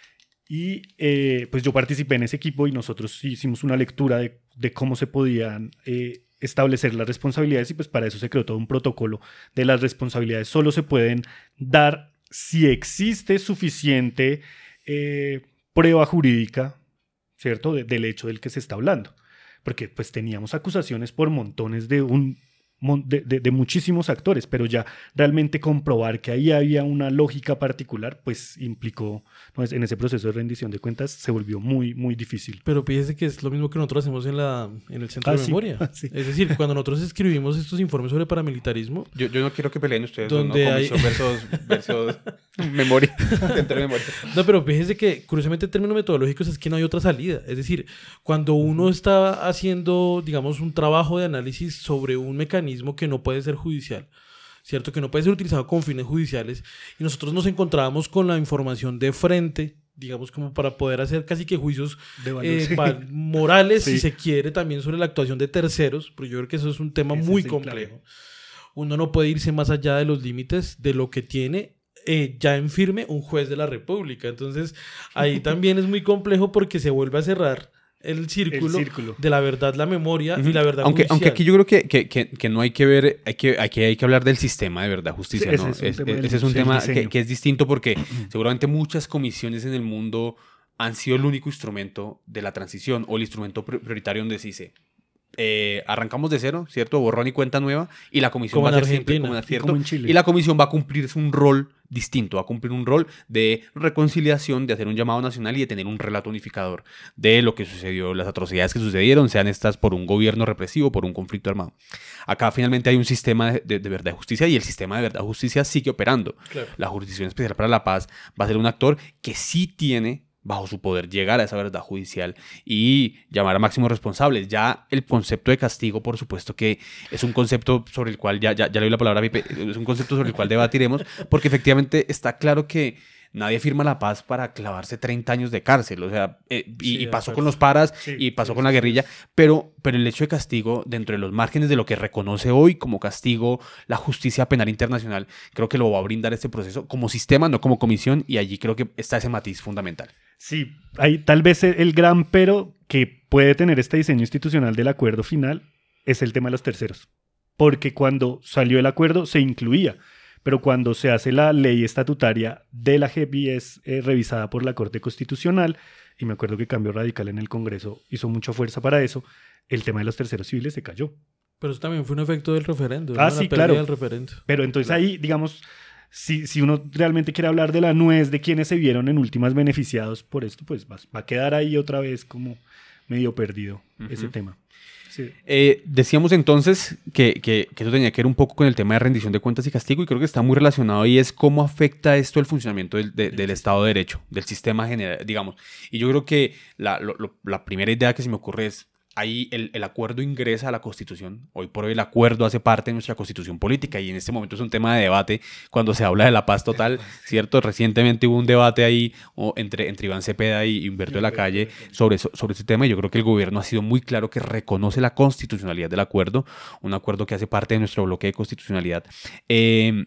D: Y eh, pues yo participé en ese equipo y nosotros hicimos una lectura de, de cómo se podían eh, establecer las responsabilidades, y pues para eso se creó todo un protocolo de las responsabilidades. Solo se pueden dar si existe suficiente eh, prueba jurídica, ¿cierto?, de, del hecho del que se está hablando. Porque pues teníamos acusaciones por montones de un... De, de, de muchísimos actores, pero ya realmente comprobar que ahí había una lógica particular, pues implicó, ¿no? En ese proceso de rendición de cuentas se volvió muy, muy difícil.
C: Pero fíjese que es lo mismo que nosotros hacemos en, la, en el Centro
D: ah,
C: de
D: sí,
C: Memoria.
D: sí.
C: Es decir, cuando nosotros escribimos estos informes sobre paramilitarismo...
B: Yo, yo no quiero que peleen ustedes,
C: donde
B: ¿no?
C: hay...
B: Comisión versus, versus memoria, Centro de Memoria.
C: No, pero fíjese que, curiosamente, en términos metodológicos es que no hay otra salida. Es decir, cuando uno está haciendo, digamos, un trabajo de análisis sobre un mecanismo que no puede ser judicial, ¿cierto? Que no puede ser utilizado con fines judiciales, y nosotros nos encontrábamos con la información de frente, digamos, como para poder hacer casi que juicios
D: de valor,
C: eh,
D: sí.
C: morales,
D: sí.
C: si se quiere, también sobre la actuación de terceros, porque yo creo que eso es un tema
D: Ese
C: muy
D: es el
C: complejo.
D: clave.
C: Uno no puede irse más allá de los límites de lo que tiene eh, ya en firme un juez de la República. Entonces, ahí también es muy complejo porque se vuelve a cerrar el círculo,
D: el círculo
C: de la verdad, la memoria
B: Uh-huh.
C: y la verdad
B: aunque,
C: judicial.
B: aunque aquí yo creo que, que, que, que no hay que ver, hay que, hay, que, hay que hablar del sistema de verdad justicia,
D: sí,
B: ¿no?
D: ese es un
B: Es,
D: tema,
B: ese es un
D: del
B: tema
D: diseño.
B: que, que es distinto, porque seguramente muchas comisiones en el mundo han sido el único instrumento de la transición, o el instrumento prioritario donde se dice, eh, arrancamos de cero, ¿cierto? Borrón y cuenta nueva, y la comisión
C: Como
B: va a
C: en
B: ser siempre
C: Argentina,
B: como,
D: y
B: ¿cierto?
D: como en Chile.
B: Y la comisión va a cumplir un rol distinto, va a cumplir un rol de reconciliación, de hacer un llamado nacional y de tener un relato unificador de lo que sucedió, las atrocidades que sucedieron, sean estas por un gobierno represivo, por un conflicto armado. Acá finalmente hay un sistema de, de, de verdad y justicia, y el sistema de verdad y justicia sigue operando.
C: Claro.
B: La Jurisdicción Especial para la Paz va a ser un actor que sí tiene bajo su poder llegar a esa verdad judicial y llamar a máximos responsables. Ya el concepto de castigo, por supuesto que es un concepto sobre el cual, ya, ya, ya le doy la palabra a Pipe, es un concepto sobre el cual debatiremos, porque efectivamente está claro que nadie firma la paz para clavarse treinta años de cárcel, o sea, eh, y,
C: Sí,
B: y pasó
C: de
B: con los paras,
D: Sí,
B: y pasó
D: sí,
B: con la
D: sí,
B: guerrilla, pero, pero el hecho de castigo, dentro de los márgenes de lo que reconoce hoy como castigo la justicia penal internacional, creo que lo va a brindar este proceso como sistema, no como comisión, y allí creo que está ese matiz fundamental.
D: Sí, hay tal vez el gran pero que puede tener este diseño institucional del acuerdo final es el tema de los terceros, porque cuando salió el acuerdo se incluía, pero cuando se hace la ley estatutaria de la J E P y es eh, revisada por la Corte Constitucional, y me acuerdo que Cambio Radical en el Congreso hizo mucha fuerza para eso, el tema de los terceros civiles se cayó.
C: Pero eso también fue un efecto del referendo.
D: Ah,
C: ¿no?
D: sí,
C: la pérdida
D: claro.
C: del referendo.
D: Pero entonces ahí, digamos, si, si uno realmente quiere hablar de la nuez, de quienes se vieron en últimas beneficiados por esto, pues va, va a quedar ahí otra vez como medio perdido uh-huh. ese tema. Sí.
B: Eh, decíamos entonces que, que, que eso tenía que ver un poco con el tema de rendición de cuentas y castigo, y creo que está muy relacionado, y es cómo afecta esto el funcionamiento del, de, del Estado de Derecho, del sistema general, digamos. Y yo creo que la, lo, lo, la primera idea que se me ocurre es, ahí el, el acuerdo ingresa a la Constitución. Hoy por hoy el acuerdo hace parte de nuestra Constitución política, y en este momento es un tema de debate cuando se habla de la paz total, ¿cierto? Recientemente hubo un debate ahí o, entre, entre Iván Cepeda y Humberto de la Calle sobre, sobre ese tema, y yo creo que el gobierno ha sido muy claro que reconoce la constitucionalidad del acuerdo, un acuerdo que hace parte de nuestro bloque de constitucionalidad, eh,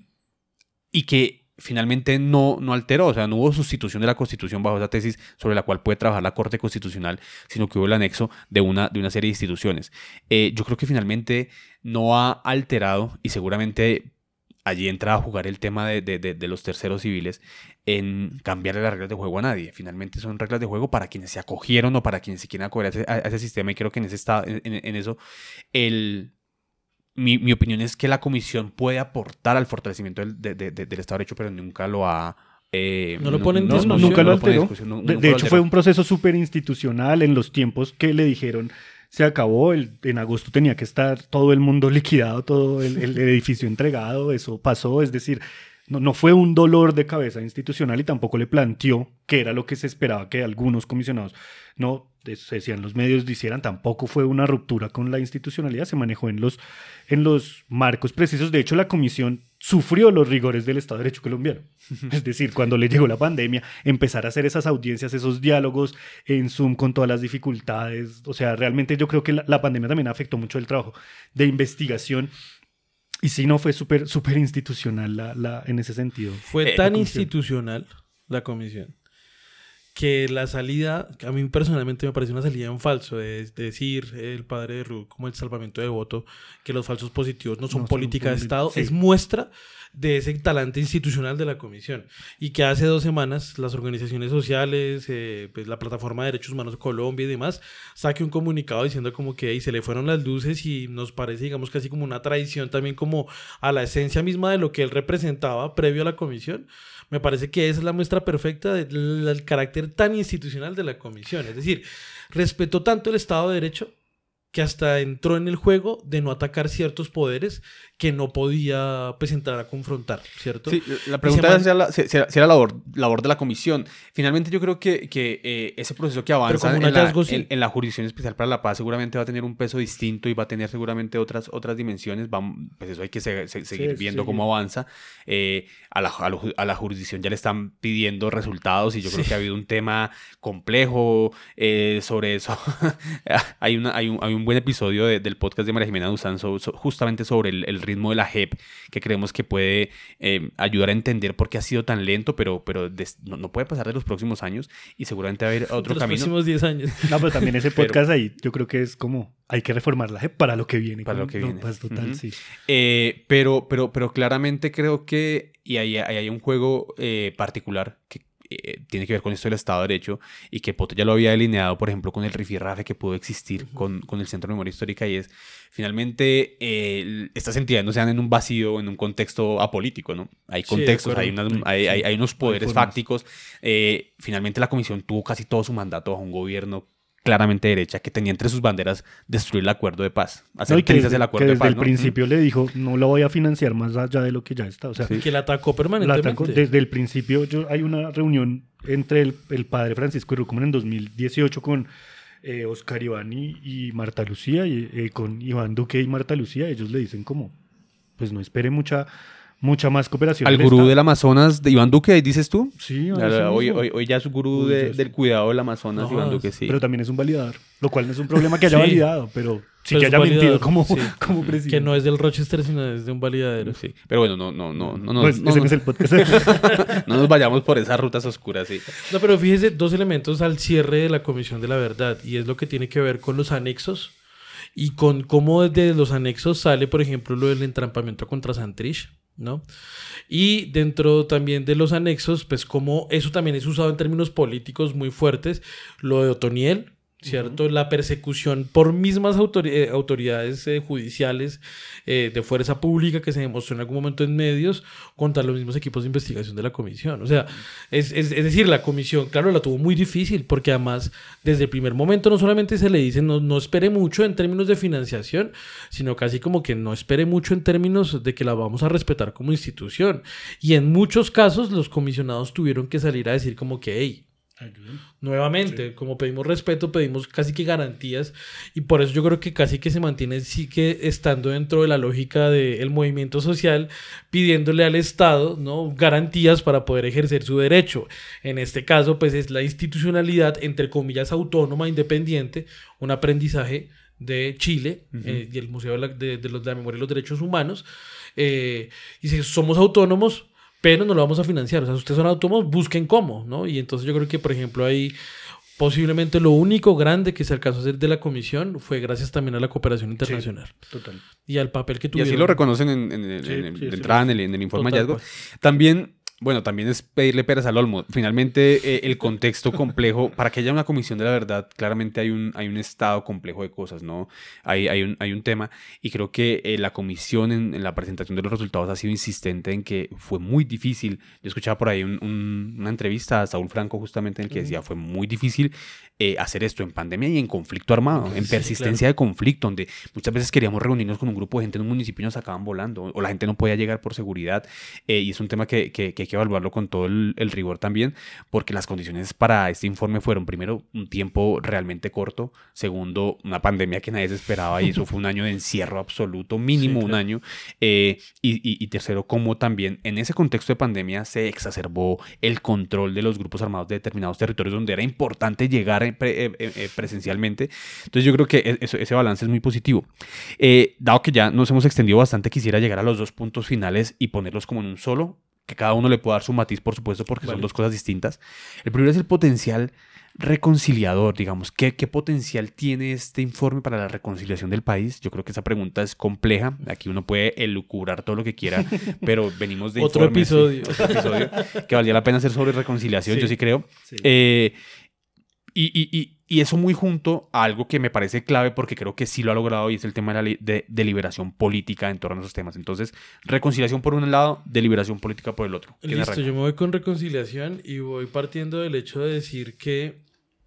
B: y que finalmente no, no alteró, o sea, no hubo sustitución de la Constitución bajo esa tesis sobre la cual puede trabajar la Corte Constitucional, sino que hubo el anexo de una, de una serie de instituciones. Eh, yo creo que finalmente no ha alterado, y seguramente allí entra a jugar el tema de, de, de, de los terceros civiles en cambiarle las reglas de juego a nadie. Finalmente son reglas de juego para quienes se acogieron o para quienes se quieren acoger a ese, a ese sistema, y creo que en, ese estado, en, en eso el, mi, mi opinión es que la comisión puede aportar al fortalecimiento del, de, de, de, del Estado de Derecho, pero nunca lo ha... Eh,
C: no lo ponen en
D: no,
C: discusión.
D: nunca lo
B: no pone en
D: alteró.
B: discusión, no,
D: De,
B: nunca
D: de
B: lo
D: hecho,
B: alteró.
D: fue un proceso súper institucional. En los tiempos que le dijeron se acabó, el, en agosto tenía que estar todo el mundo liquidado, todo el, el edificio entregado, eso pasó, es decir, no, no fue un dolor de cabeza institucional, y tampoco le planteó que era lo que se esperaba que algunos comisionados, no se decían los medios, hicieran. Tampoco fue una ruptura con la institucionalidad, se manejó en los, en los marcos precisos. De hecho, la comisión sufrió los rigores del Estado de Derecho colombiano. Es decir, cuando le llegó la pandemia, empezar a hacer esas audiencias, esos diálogos en Zoom con todas las dificultades. O sea, realmente yo creo que la, la pandemia también afectó mucho el trabajo de investigación. Y sí, no fue súper súper institucional la, la, en ese sentido.
C: Fue
B: Eh,
C: tan
B: la
C: institucional la comisión que la salida, a mí personalmente me parece una salida en falso, de, de decir el padre de Ruth como el salvamento de voto, que los falsos positivos no son
D: No son
C: política de
D: poli-
C: Estado,
D: sí.
C: es muestra de ese talante institucional de la comisión. Y que hace dos semanas las organizaciones sociales, eh, pues la Plataforma de Derechos Humanos de Colombia y demás, saque un comunicado diciendo como que ahí se le fueron las luces, y nos parece, digamos, casi como una traición también como a la esencia misma de lo que él representaba previo a la comisión. Me parece que esa es la muestra perfecta del, del carácter tan institucional de la comisión. Es decir, respetó tanto el Estado de Derecho que hasta entró en el juego de no atacar ciertos poderes que no podía pues, entrar a confrontar, ¿cierto?
B: Sí, la pregunta
C: man-
B: es si era, la, si, si era- si era labor, labor de la comisión. Finalmente yo creo que, que eh, ese proceso que avanza
C: como un
B: en la,
C: hallazgo, sí.
B: en, en la Jurisdicción Especial para la Paz seguramente va a tener un peso distinto y va a tener seguramente otras, otras dimensiones. Vamos, pues eso hay que se- se- seguir
D: Sí,
B: viendo
D: sí.
B: cómo avanza. Eh, a, la, a, lo- a la jurisdicción ya le están pidiendo resultados, y yo creo
C: Sí.
B: que ha habido un tema complejo eh, sobre eso. hay, una, hay, un, hay un buen episodio de- del podcast de María Jimena Duzán so- so- justamente sobre el, el ritmo de la J E P, que creemos que puede eh, ayudar a entender por qué ha sido tan lento, pero, pero des- no, no puede pasar de los próximos años, y seguramente va a haber
C: De
B: otro
C: los
B: camino.
C: próximos diez años.
D: No, pero también ese
B: Pero-
D: podcast ahí, yo creo que es como, hay que reformar la J E P para lo que viene.
B: Para lo
D: como-
B: que
D: no,
B: viene.
D: pues total,
B: Ujú.
D: sí.
B: Eh, pero, pero, pero claramente creo que, y ahí, ahí hay un juego eh, particular que eh, tiene que ver con esto del Estado de Derecho, y que Poto ya lo había delineado, por ejemplo, con el rifirrafe que pudo existir
C: Ujú.
B: con, con el Centro de Memoria Histórica, y es, finalmente, eh, estas entidades no se dan en un vacío, en un contexto apolítico, ¿no? Hay
C: Sí, de
B: contextos, hay,
C: acuerdo.
B: unas- hay, hay, hay unos poderes
D: formas.
B: fácticos. Eh, finalmente la comisión tuvo casi todo su mandato bajo un gobierno claramente derecha, que tenía entre sus banderas destruir el acuerdo de paz, hacer
D: No, y que
B: trizas
D: desde,
B: el
D: que
B: acuerdo de
D: desde
B: paz,
D: el
B: ¿no?
D: principio le dijo, no lo voy a financiar más allá de lo que ya está. O sea,
C: Que la atacó
D: la
C: permanentemente.
D: atacó desde el principio. Yo, hay una reunión entre el, el padre Francisco y Rucman en dos mil dieciocho con eh, Oscar Iván y, y Marta Lucía, y eh, con Iván Duque y Marta Lucía. Ellos le dicen como, pues no espere mucha, mucha más cooperación.
B: Al
D: del
B: gurú
D: Estado.
B: del Amazonas, de Iván Duque, dices tú.
D: Sí,
B: La-
D: ahora
B: la-
D: sí
B: hoy,
D: mismo.
B: hoy, hoy ya es gurú
D: Uy,
B: de-
D: Dios.
B: del cuidado del Amazonas,
C: No
B: Iván
C: jodas.
B: Duque, sí.
D: Pero también es un validador, lo cual no es un problema que haya
C: Sí.
D: validado, pero sí
C: Pero
D: que
C: es
D: haya
C: un
D: mentido
C: validador,
D: como,
C: sí.
D: como presidente.
C: Que no es del Rochester, sino es de un validadero.
B: Sí. Pero bueno, no, no, no, no, no,
D: No, es-
B: no,
D: ese
B: no,
D: no es el podcast.
B: no nos vayamos por esas rutas oscuras, sí.
C: No, pero fíjese, dos elementos al cierre de la Comisión de la Verdad, y es lo que tiene que ver con los anexos y con cómo desde los anexos sale, por ejemplo, lo del entrampamiento contra Santrich, ¿no? Y dentro también de los anexos, pues como eso también es usado en términos políticos muy fuertes, lo de Otoniel, ¿cierto? Uh-huh. La persecución por mismas autor- eh, autoridades eh, judiciales eh, de fuerza pública que se demostró en algún momento en medios contra los mismos equipos de investigación de la comisión. O sea, es, es, es decir, la comisión, claro, la tuvo muy difícil porque además desde el primer momento no solamente se le dice no, no espere mucho en términos de financiación, sino casi como que no espere mucho en términos de que la vamos a respetar como institución. Y en muchos casos los comisionados tuvieron que salir a decir como que, hey, nuevamente, sí. Como pedimos respeto, pedimos casi que garantías, y por eso yo creo que casi que se mantiene, sí que estando dentro de la lógica del movimiento social, pidiéndole al Estado, ¿no?, garantías para poder ejercer su derecho. En este caso, pues es la institucionalidad, entre comillas, autónoma, independiente, un aprendizaje de Chile, uh-huh. eh, y el Museo de la, de, de, los, de la Memoria y los Derechos Humanos, eh, y si somos autónomos, pero no lo vamos a financiar. O sea, si ustedes son autónomos, busquen cómo, ¿no? Y entonces yo creo que, por ejemplo, ahí posiblemente lo único grande que se alcanzó a hacer de la comisión fue gracias también a la cooperación internacional.
D: Sí, total.
C: Y al papel que
B: Y
C: tuvieron.
B: así lo reconocen en, en, en,
C: Sí,
B: en,
C: sí,
B: de
C: sí,
B: entrada
C: sí.
B: en, el, en el informe de
C: Total,
B: hallazgo. También, bueno, también es pedirle peras al olmo. Finalmente, eh, el contexto complejo, para que haya una comisión de la verdad, claramente hay un, hay un estado complejo de cosas, ¿no? Hay, hay, un, hay un tema, y creo que eh, la comisión en, en la presentación de los resultados ha sido insistente en que fue muy difícil. Yo escuchaba por ahí un, un, una entrevista a Saúl Franco justamente en el que decía, fue muy difícil eh, hacer esto en pandemia y en conflicto armado, en
C: Sí,
B: persistencia
C: claro.
B: de conflicto, donde muchas veces queríamos reunirnos con un grupo de gente en un municipio y nos acaban volando, o la gente no podía llegar por seguridad, eh, y es un tema que, que, que hay que evaluarlo con todo el, el rigor también, porque las condiciones para este informe fueron, primero, un tiempo realmente corto, segundo, una pandemia que nadie se esperaba, y eso fue un año de encierro absoluto, mínimo
C: Sí,
B: un
C: claro.
B: año, eh, y, y, y tercero, como también en ese contexto de pandemia se exacerbó el control de los grupos armados de determinados territorios donde era importante llegar eh, pre, eh, eh, presencialmente. Entonces yo creo que eso, ese balance es muy positivo. Eh, dado que ya nos hemos extendido bastante, quisiera llegar a los dos puntos finales y ponerlos como en un solo, que cada uno le pueda dar su matiz, por supuesto, porque
C: Vale.
B: son dos cosas distintas. El primero es el potencial reconciliador, digamos. ¿Qué, ¿Qué potencial tiene este informe para la reconciliación del país? Yo creo que esa pregunta es compleja. Aquí uno puede elucubrar todo lo que quiera, pero venimos de
C: Otro
B: informes, sí,
C: episodio.
B: otro episodio que valía la pena hacer sobre reconciliación,
C: Sí.
B: yo sí creo.
D: Sí.
B: Eh, y, y, y, y eso muy junto a algo que me parece clave, porque creo que sí lo ha logrado, y es el tema de la li- de deliberación política en torno a esos temas. Entonces, reconciliación por un lado, deliberación política por el otro. ¿Quién
C: Listo,
B: arranca?
C: yo me voy con reconciliación y voy partiendo del hecho de decir que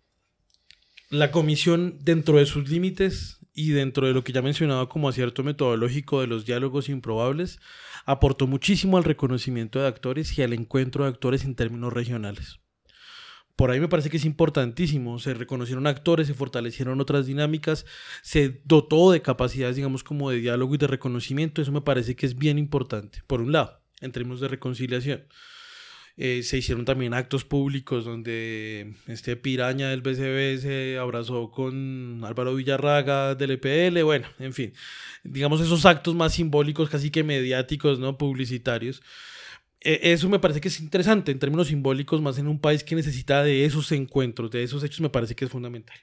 C: la comisión, dentro de sus límites y dentro de lo que ya mencionaba como acierto metodológico de los diálogos improbables, aportó muchísimo al reconocimiento de actores y al encuentro de actores en términos regionales. Por ahí me parece que es importantísimo. Se reconocieron actores, se fortalecieron otras dinámicas, se dotó de capacidades, digamos, como de diálogo y de reconocimiento. Eso me parece que es bien importante, por un lado, en términos de reconciliación. Eh, se hicieron también actos públicos donde este Piraña del B C B se abrazó con Álvaro Villarraga del E P L, bueno, en fin, digamos esos actos más simbólicos, casi que mediáticos, ¿no? Publicitarios. Eso me parece que es interesante en términos simbólicos, más en un país que necesita de esos encuentros, de esos hechos, me parece que es fundamental.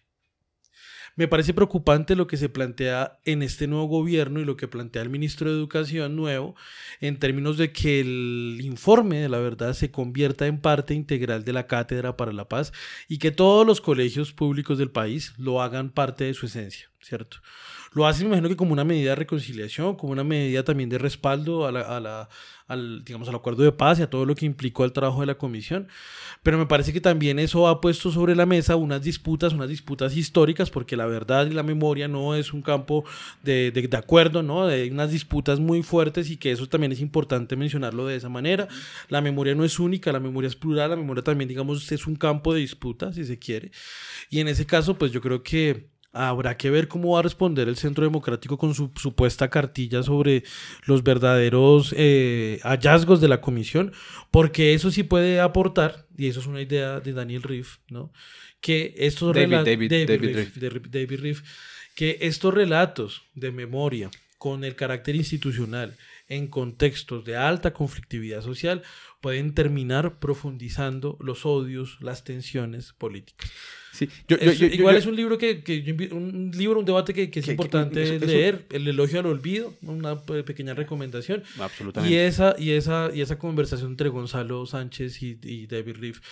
C: Me parece preocupante lo que se plantea en este nuevo gobierno y lo que plantea el ministro de Educación nuevo, en términos de que el informe de la verdad se convierta en parte integral de la Cátedra para la Paz y que todos los colegios públicos del país lo hagan parte de su esencia, ¿cierto? Lo hacen, me imagino que como una medida de reconciliación, como una medida también de respaldo a la, a la, al, digamos, al acuerdo de paz y a todo lo que implicó el trabajo de la comisión. Pero me parece que también eso ha puesto sobre la mesa unas disputas, unas disputas históricas, porque la verdad y la memoria no es un campo de, de, de acuerdo, ¿no? Hay unas disputas muy fuertes y que eso también es importante mencionarlo de esa manera. La memoria no es única, la memoria es plural, la memoria también, digamos, es un campo de disputa, si se quiere. Y en ese caso, pues yo creo que habrá que ver cómo va a responder el Centro Democrático con su supuesta cartilla sobre los verdaderos eh, hallazgos de la comisión, porque eso sí puede aportar, y eso es una idea de Daniel Riff, ¿no? Que estos
B: David,
C: relatos,
B: David,
C: David,
B: David
C: Riff,
B: Riff.
C: de- David Riff, que estos relatos de memoria con el carácter institucional en contextos de alta conflictividad social pueden terminar profundizando los odios, las tensiones políticas.
B: Sí, yo, yo,
C: Es-
B: yo- yo-
C: igual
B: yo-
C: es un libro que, que yo invi- un libro, un debate que, que es
B: Que- que-
C: importante
B: eso- eso-
C: leer, El elogio al olvido, una pe- pequeña recomendación.
B: absolutamente.
C: Y esa, y esa, y esa conversación entre Gonzalo Sánchez y, y David Riff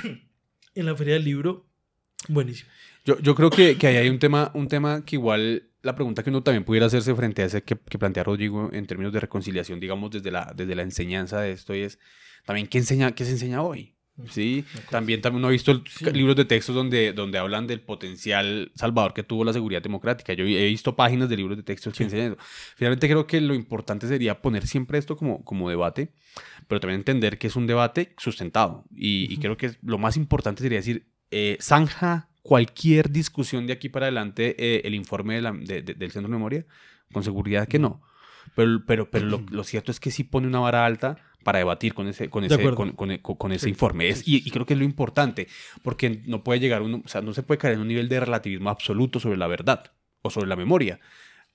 C: en la Feria del Libro, buenísimo.
B: Yo, yo creo que, que ahí hay un tema, un tema que igual la pregunta que uno también pudiera hacerse frente a ese que, que plantea Rodrigo en términos de reconciliación, digamos, desde la, desde la enseñanza de esto, y es también qué, enseña, qué se enseña hoy. ¿Sí? También, también uno ha visto
C: Sí.
B: libros de textos donde, donde hablan del potencial salvador que tuvo la seguridad democrática. Yo he visto páginas de libros de textos que enseñan eso. Finalmente creo que lo importante sería poner siempre esto como, como debate, pero también entender que es un debate sustentado. Y, uh-huh. y creo que lo más importante sería decir, eh, zanja cualquier discusión de aquí para adelante eh, el informe de la, de, de, del Centro de Memoria, con seguridad que no. Pero, pero, pero lo, lo cierto es que sí pone una vara alta para debatir con ese, con ese, con, con, con, con ese sí, informe. Es, sí, y, y creo que es lo importante, porque no puede llegar uno, o sea, no se puede caer en un nivel de relativismo absoluto sobre la verdad o sobre la memoria.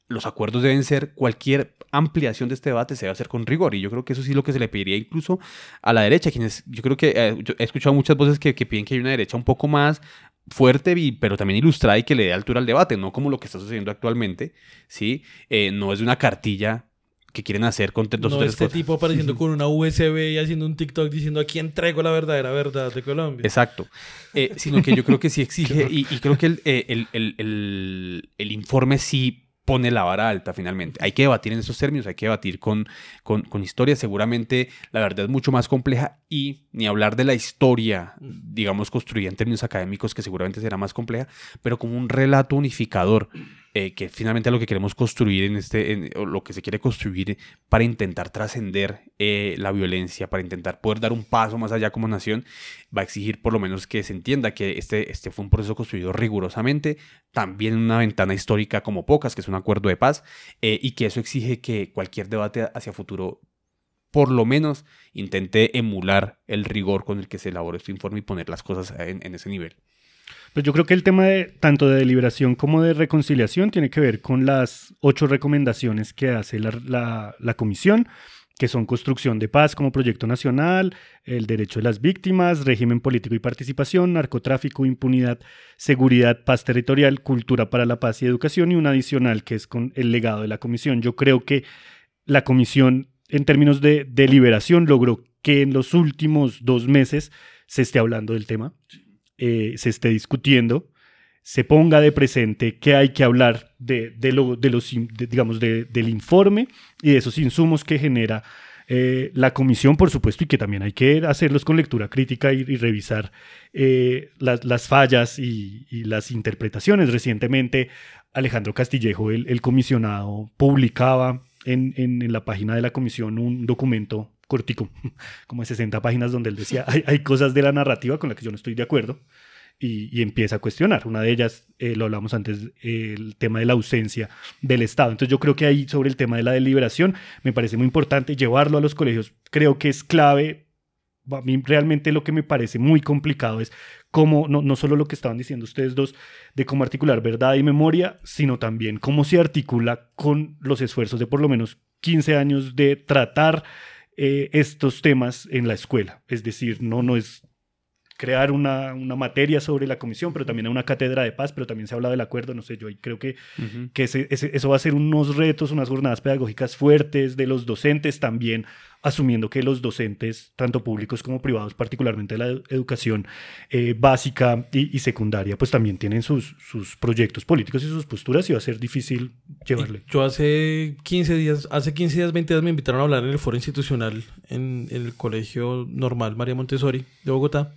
B: los acuerdos deben ser, cualquier ampliación de este debate se debe hacer con rigor, y yo creo que eso sí es lo que se le pediría incluso a la derecha, quienes yo creo que eh, yo he escuchado muchas voces que, que piden que haya una derecha un poco más fuerte, pero también ilustrada y que le dé altura al debate, no como lo que está sucediendo actualmente, ¿sí? Eh, no es una cartilla que quieren hacer con dos
C: no
B: o tres
C: este
B: cosas.
C: tipo apareciendo con una U S B y haciendo un TikTok diciendo aquí entrego la verdadera verdad de Colombia.
B: Exacto. Eh, sino que yo creo que sí exige, y, y creo que el, el, el, el, el informe sí pone la vara alta finalmente. Hay que debatir en esos términos, hay que debatir con, con, con historia. Seguramente la verdad es mucho más compleja, y ni hablar de la historia, digamos, construida en términos académicos, que seguramente será más compleja, pero como un relato unificador, eh, que finalmente es lo que queremos construir en este, en, o lo que se quiere construir para intentar trascender eh, la violencia, para intentar poder dar un paso más allá como nación, va a exigir por lo menos que se entienda que este, este fue un proceso construido rigurosamente, también en una ventana histórica como pocas, que es un acuerdo de paz, eh, y que eso exige que cualquier debate hacia futuro por lo menos intente emular el rigor con el que se elaboró este informe y poner las cosas en, en ese nivel.
D: Pues yo creo que el tema de tanto de deliberación como de reconciliación tiene que ver con las ocho recomendaciones que hace la, la, la comisión, que son construcción de paz como proyecto nacional, el derecho de las víctimas, régimen político y participación, narcotráfico, impunidad, seguridad, paz territorial, cultura para la paz y educación, y un adicional que es con el legado de la comisión. Yo creo que la comisión, en términos de deliberación, logró que en los últimos dos meses se esté hablando del tema, eh, se esté discutiendo, se ponga de presente que hay que hablar de, de, lo, de los, de, digamos, de, del informe y de esos insumos que genera eh, la comisión, por supuesto, y que también hay que hacerlos con lectura crítica y, y revisar eh, las, las fallas y, y las interpretaciones. Recientemente, Alejandro Castillejo, el, el comisionado, publicaba en, en, en la página de la comisión un documento cortico, como de sesenta páginas, donde él decía, hay, hay cosas de la narrativa con las que yo no estoy de acuerdo, y, y empieza a cuestionar. Una de ellas, eh, lo hablamos antes, eh, el tema de la ausencia del Estado. Entonces yo creo que ahí, sobre el tema de la deliberación, me parece muy importante llevarlo a los colegios. Creo que es clave. A mí realmente lo que me parece muy complicado es cómo, no, no solo lo que estaban diciendo ustedes dos, de cómo articular verdad y memoria, sino también cómo se articula con los esfuerzos de por lo menos quince años de tratar eh, estos temas en la escuela. Es decir, no, no es crear una, una materia sobre la comisión, pero también una cátedra de paz, pero también se habla del acuerdo, no sé, yo creo que, uh-huh. que ese, ese, eso va a ser unos retos, unas jornadas pedagógicas fuertes de los docentes también, asumiendo que los docentes, tanto públicos como privados, particularmente de la educación eh, básica y, y secundaria, pues también tienen sus, sus proyectos políticos y sus posturas, y va a ser difícil llevarle.
C: Yo hace quince días, hace quince días, veinte días me invitaron a hablar en el foro institucional en, en el Colegio Normal María Montessori de Bogotá.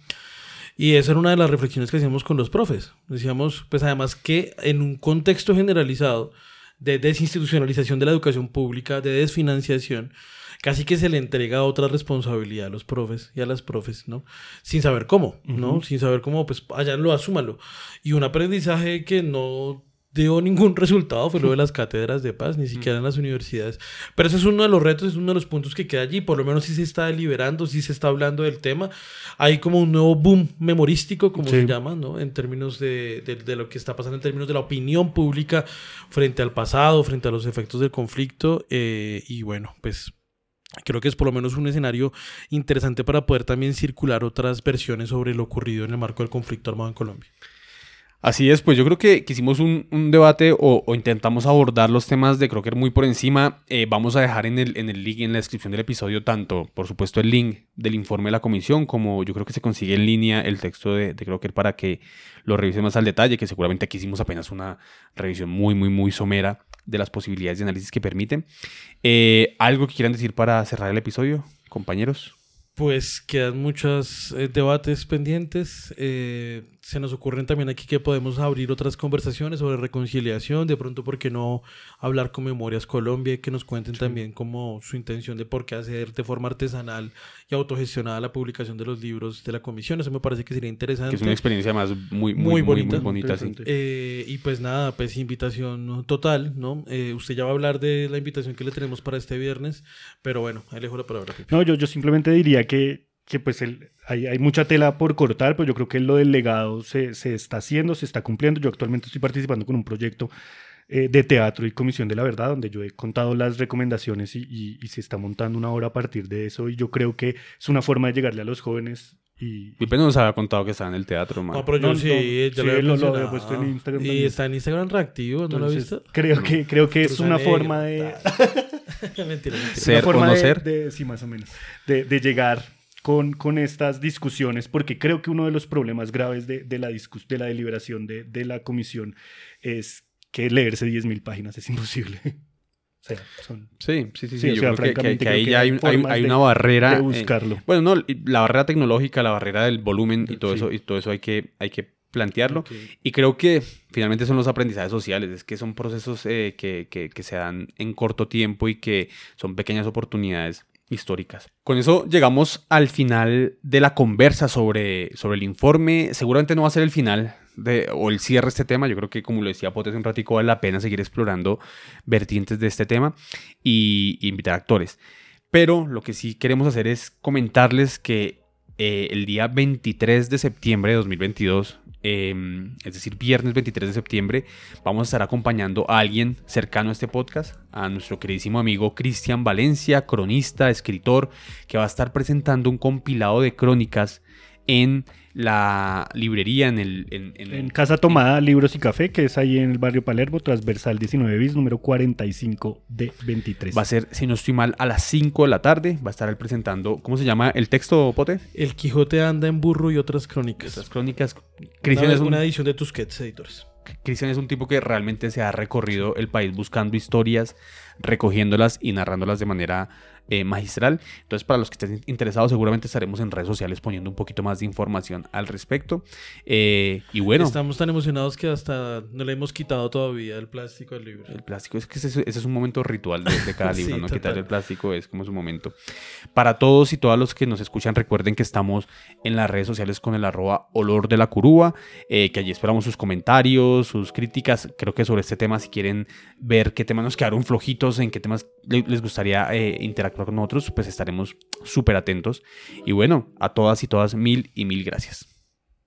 C: Y esa era una de las reflexiones que hacíamos con los profes. Decíamos, pues además, que en un contexto generalizado de desinstitucionalización de la educación pública, de desfinanciación, casi que se le entrega otra responsabilidad a los profes y a las profes, ¿no? Sin saber cómo, ¿no? Uh-huh. Sin saber cómo, pues allá lo asúmalo. Y un aprendizaje que no dio ningún resultado fue lo de las cátedras de paz, ni siquiera en las universidades. Pero ese es uno de los retos, es uno de los puntos que queda allí. Por lo menos sí se está deliberando, sí se está hablando del tema. Hay como un nuevo boom memorístico, como sí. se llama, ¿no? En términos de, de, de lo que está pasando, en términos de la opinión pública frente al pasado, frente a los efectos del conflicto. Eh, y bueno, pues creo que es por lo menos un escenario interesante para poder también circular otras versiones sobre lo ocurrido en el marco del conflicto armado en Colombia.
B: Así es, pues yo creo que, que hicimos un, un debate o, o intentamos abordar los temas de Crocker muy por encima. Eh, vamos a dejar en el, en el link, en la descripción del episodio, tanto, por supuesto, el link del informe de la comisión, como yo creo que se consigue en línea el texto de, de Crocker para que lo revisen más al detalle, que seguramente aquí hicimos apenas una revisión muy, muy, muy somera de las posibilidades de análisis que permiten. Eh, ¿Algo que quieran decir para cerrar el episodio, compañeros?
C: Pues quedan muchos eh, debates pendientes. Eh, se nos ocurren también aquí que podemos abrir otras conversaciones sobre reconciliación. De pronto, ¿por qué no hablar con Memorias Colombia? Y que nos cuenten sí. también como su intención de por qué hacer de forma artesanal y autogestionada la publicación de los libros de la comisión. Eso me parece que sería interesante.
B: Que es una experiencia más muy, muy,
C: muy bonita.
B: Muy, muy bonita sí.
C: eh, y pues nada, pues invitación total, ¿no? Eh, usted ya va a hablar de la invitación que le tenemos para este viernes, pero bueno, ahí le dejo la palabra. Pipi.
D: No, yo, yo simplemente diría que que pues el, hay, hay mucha tela por cortar, pero yo creo que lo del legado se, se está haciendo, se está cumpliendo. Yo actualmente estoy participando con un proyecto eh, de teatro y Comisión de la Verdad, donde yo he contado las recomendaciones y, y, y se está montando una obra a partir de eso, y yo creo que es una forma de llegarle a los jóvenes. Y
B: Pipe nos había contado que estaba en el teatro, man.
C: No, pero yo
D: No,
C: sí,
D: no,
C: ya
D: sí,
C: lo había
D: lo- lo
C: mencionado.
D: había puesto en Instagram
C: Y
D: también.
C: está en Instagram reactivo, ¿no lo has
D: entonces,
C: visto?
D: creo que, creo que es
C: Cruza
D: una
C: negra,
D: forma de...
C: mentira, mentira.
B: Ser
D: una forma
B: o no
D: de,
B: ser.
D: de- sí, más o menos, de, de llegar con, con estas discusiones, porque creo que uno de los problemas graves de, de, la, discus de la deliberación de, de la comisión es que leerse diez mil páginas es imposible. O sea, son...
B: Sí, sí, sí, sí.
D: Sí, o
B: Yo
D: sea,
B: creo que- que,
D: francamente,
B: que
D: creo
B: ahí
D: que
B: ya hay,
D: hay
B: un- hay,
D: formas
B: hay
D: de-
B: una barrera.
D: de
B: eh,
D: buscarlo.
B: bueno, no, y la barrera tecnológica, la barrera del volumen y todo
D: Sí.
B: eso, y todo eso hay que, hay que plantearlo.
C: Ok.
B: Y creo que finalmente son los aprendizajes sociales, es que son procesos eh, que, que, que se dan en corto tiempo y que son pequeñas oportunidades históricas. Con eso llegamos al final de la conversa sobre, sobre el informe. Seguramente no va a ser el final de, o el cierre de este tema. Yo creo que, como lo decía Pote hace un ratico, vale la pena seguir explorando vertientes de este tema y, y invitar actores. Pero lo que sí queremos hacer es comentarles que eh, el día veintitrés de septiembre de dos mil veintidós, eh, es decir, viernes veintitrés de septiembre, vamos a estar acompañando a alguien cercano a este podcast, a nuestro queridísimo amigo Cristian Valencia, cronista, escritor, que va a estar presentando un compilado de crónicas en la librería, en el... En, en-
D: En Casa Tomada, Libros y Café, que es ahí en el barrio Palermo, transversal diecinueve bis, número cuarenta y cinco de veintitrés.
B: Va a ser, si no estoy mal, a las cinco de la tarde. Va a estar él presentando, ¿cómo se llama el texto, Pote?
C: El Quijote anda en burro y otras crónicas.
B: Estas crónicas. Cristian
C: Una,
B: es un,
C: una edición de Tusquets Editores.
B: Cristian es un tipo que realmente se ha recorrido el país buscando historias, recogiéndolas y narrándolas de manera eh, magistral. Entonces, para los que estén interesados, seguramente estaremos en redes sociales poniendo un poquito más de información al respecto. Eh, y bueno,
C: Estamos tan emocionados que hasta no le hemos quitado todavía el plástico al libro.
B: el plástico, es que ese, ese es un momento ritual de, de cada
C: Sí,
B: libro, ¿no?
C: total.
B: Quitarle el plástico es como su momento. Para todos y todas los que nos escuchan, recuerden que estamos en las redes sociales con el arroba olor de la curúa, eh, que allí esperamos sus comentarios, sus críticas. Creo que sobre este tema, si quieren ver qué temas nos quedaron flojitos, en qué temas le- les gustaría eh, interactuar con nosotros, pues estaremos súper atentos. Y bueno, a todas y todas, mil y mil gracias.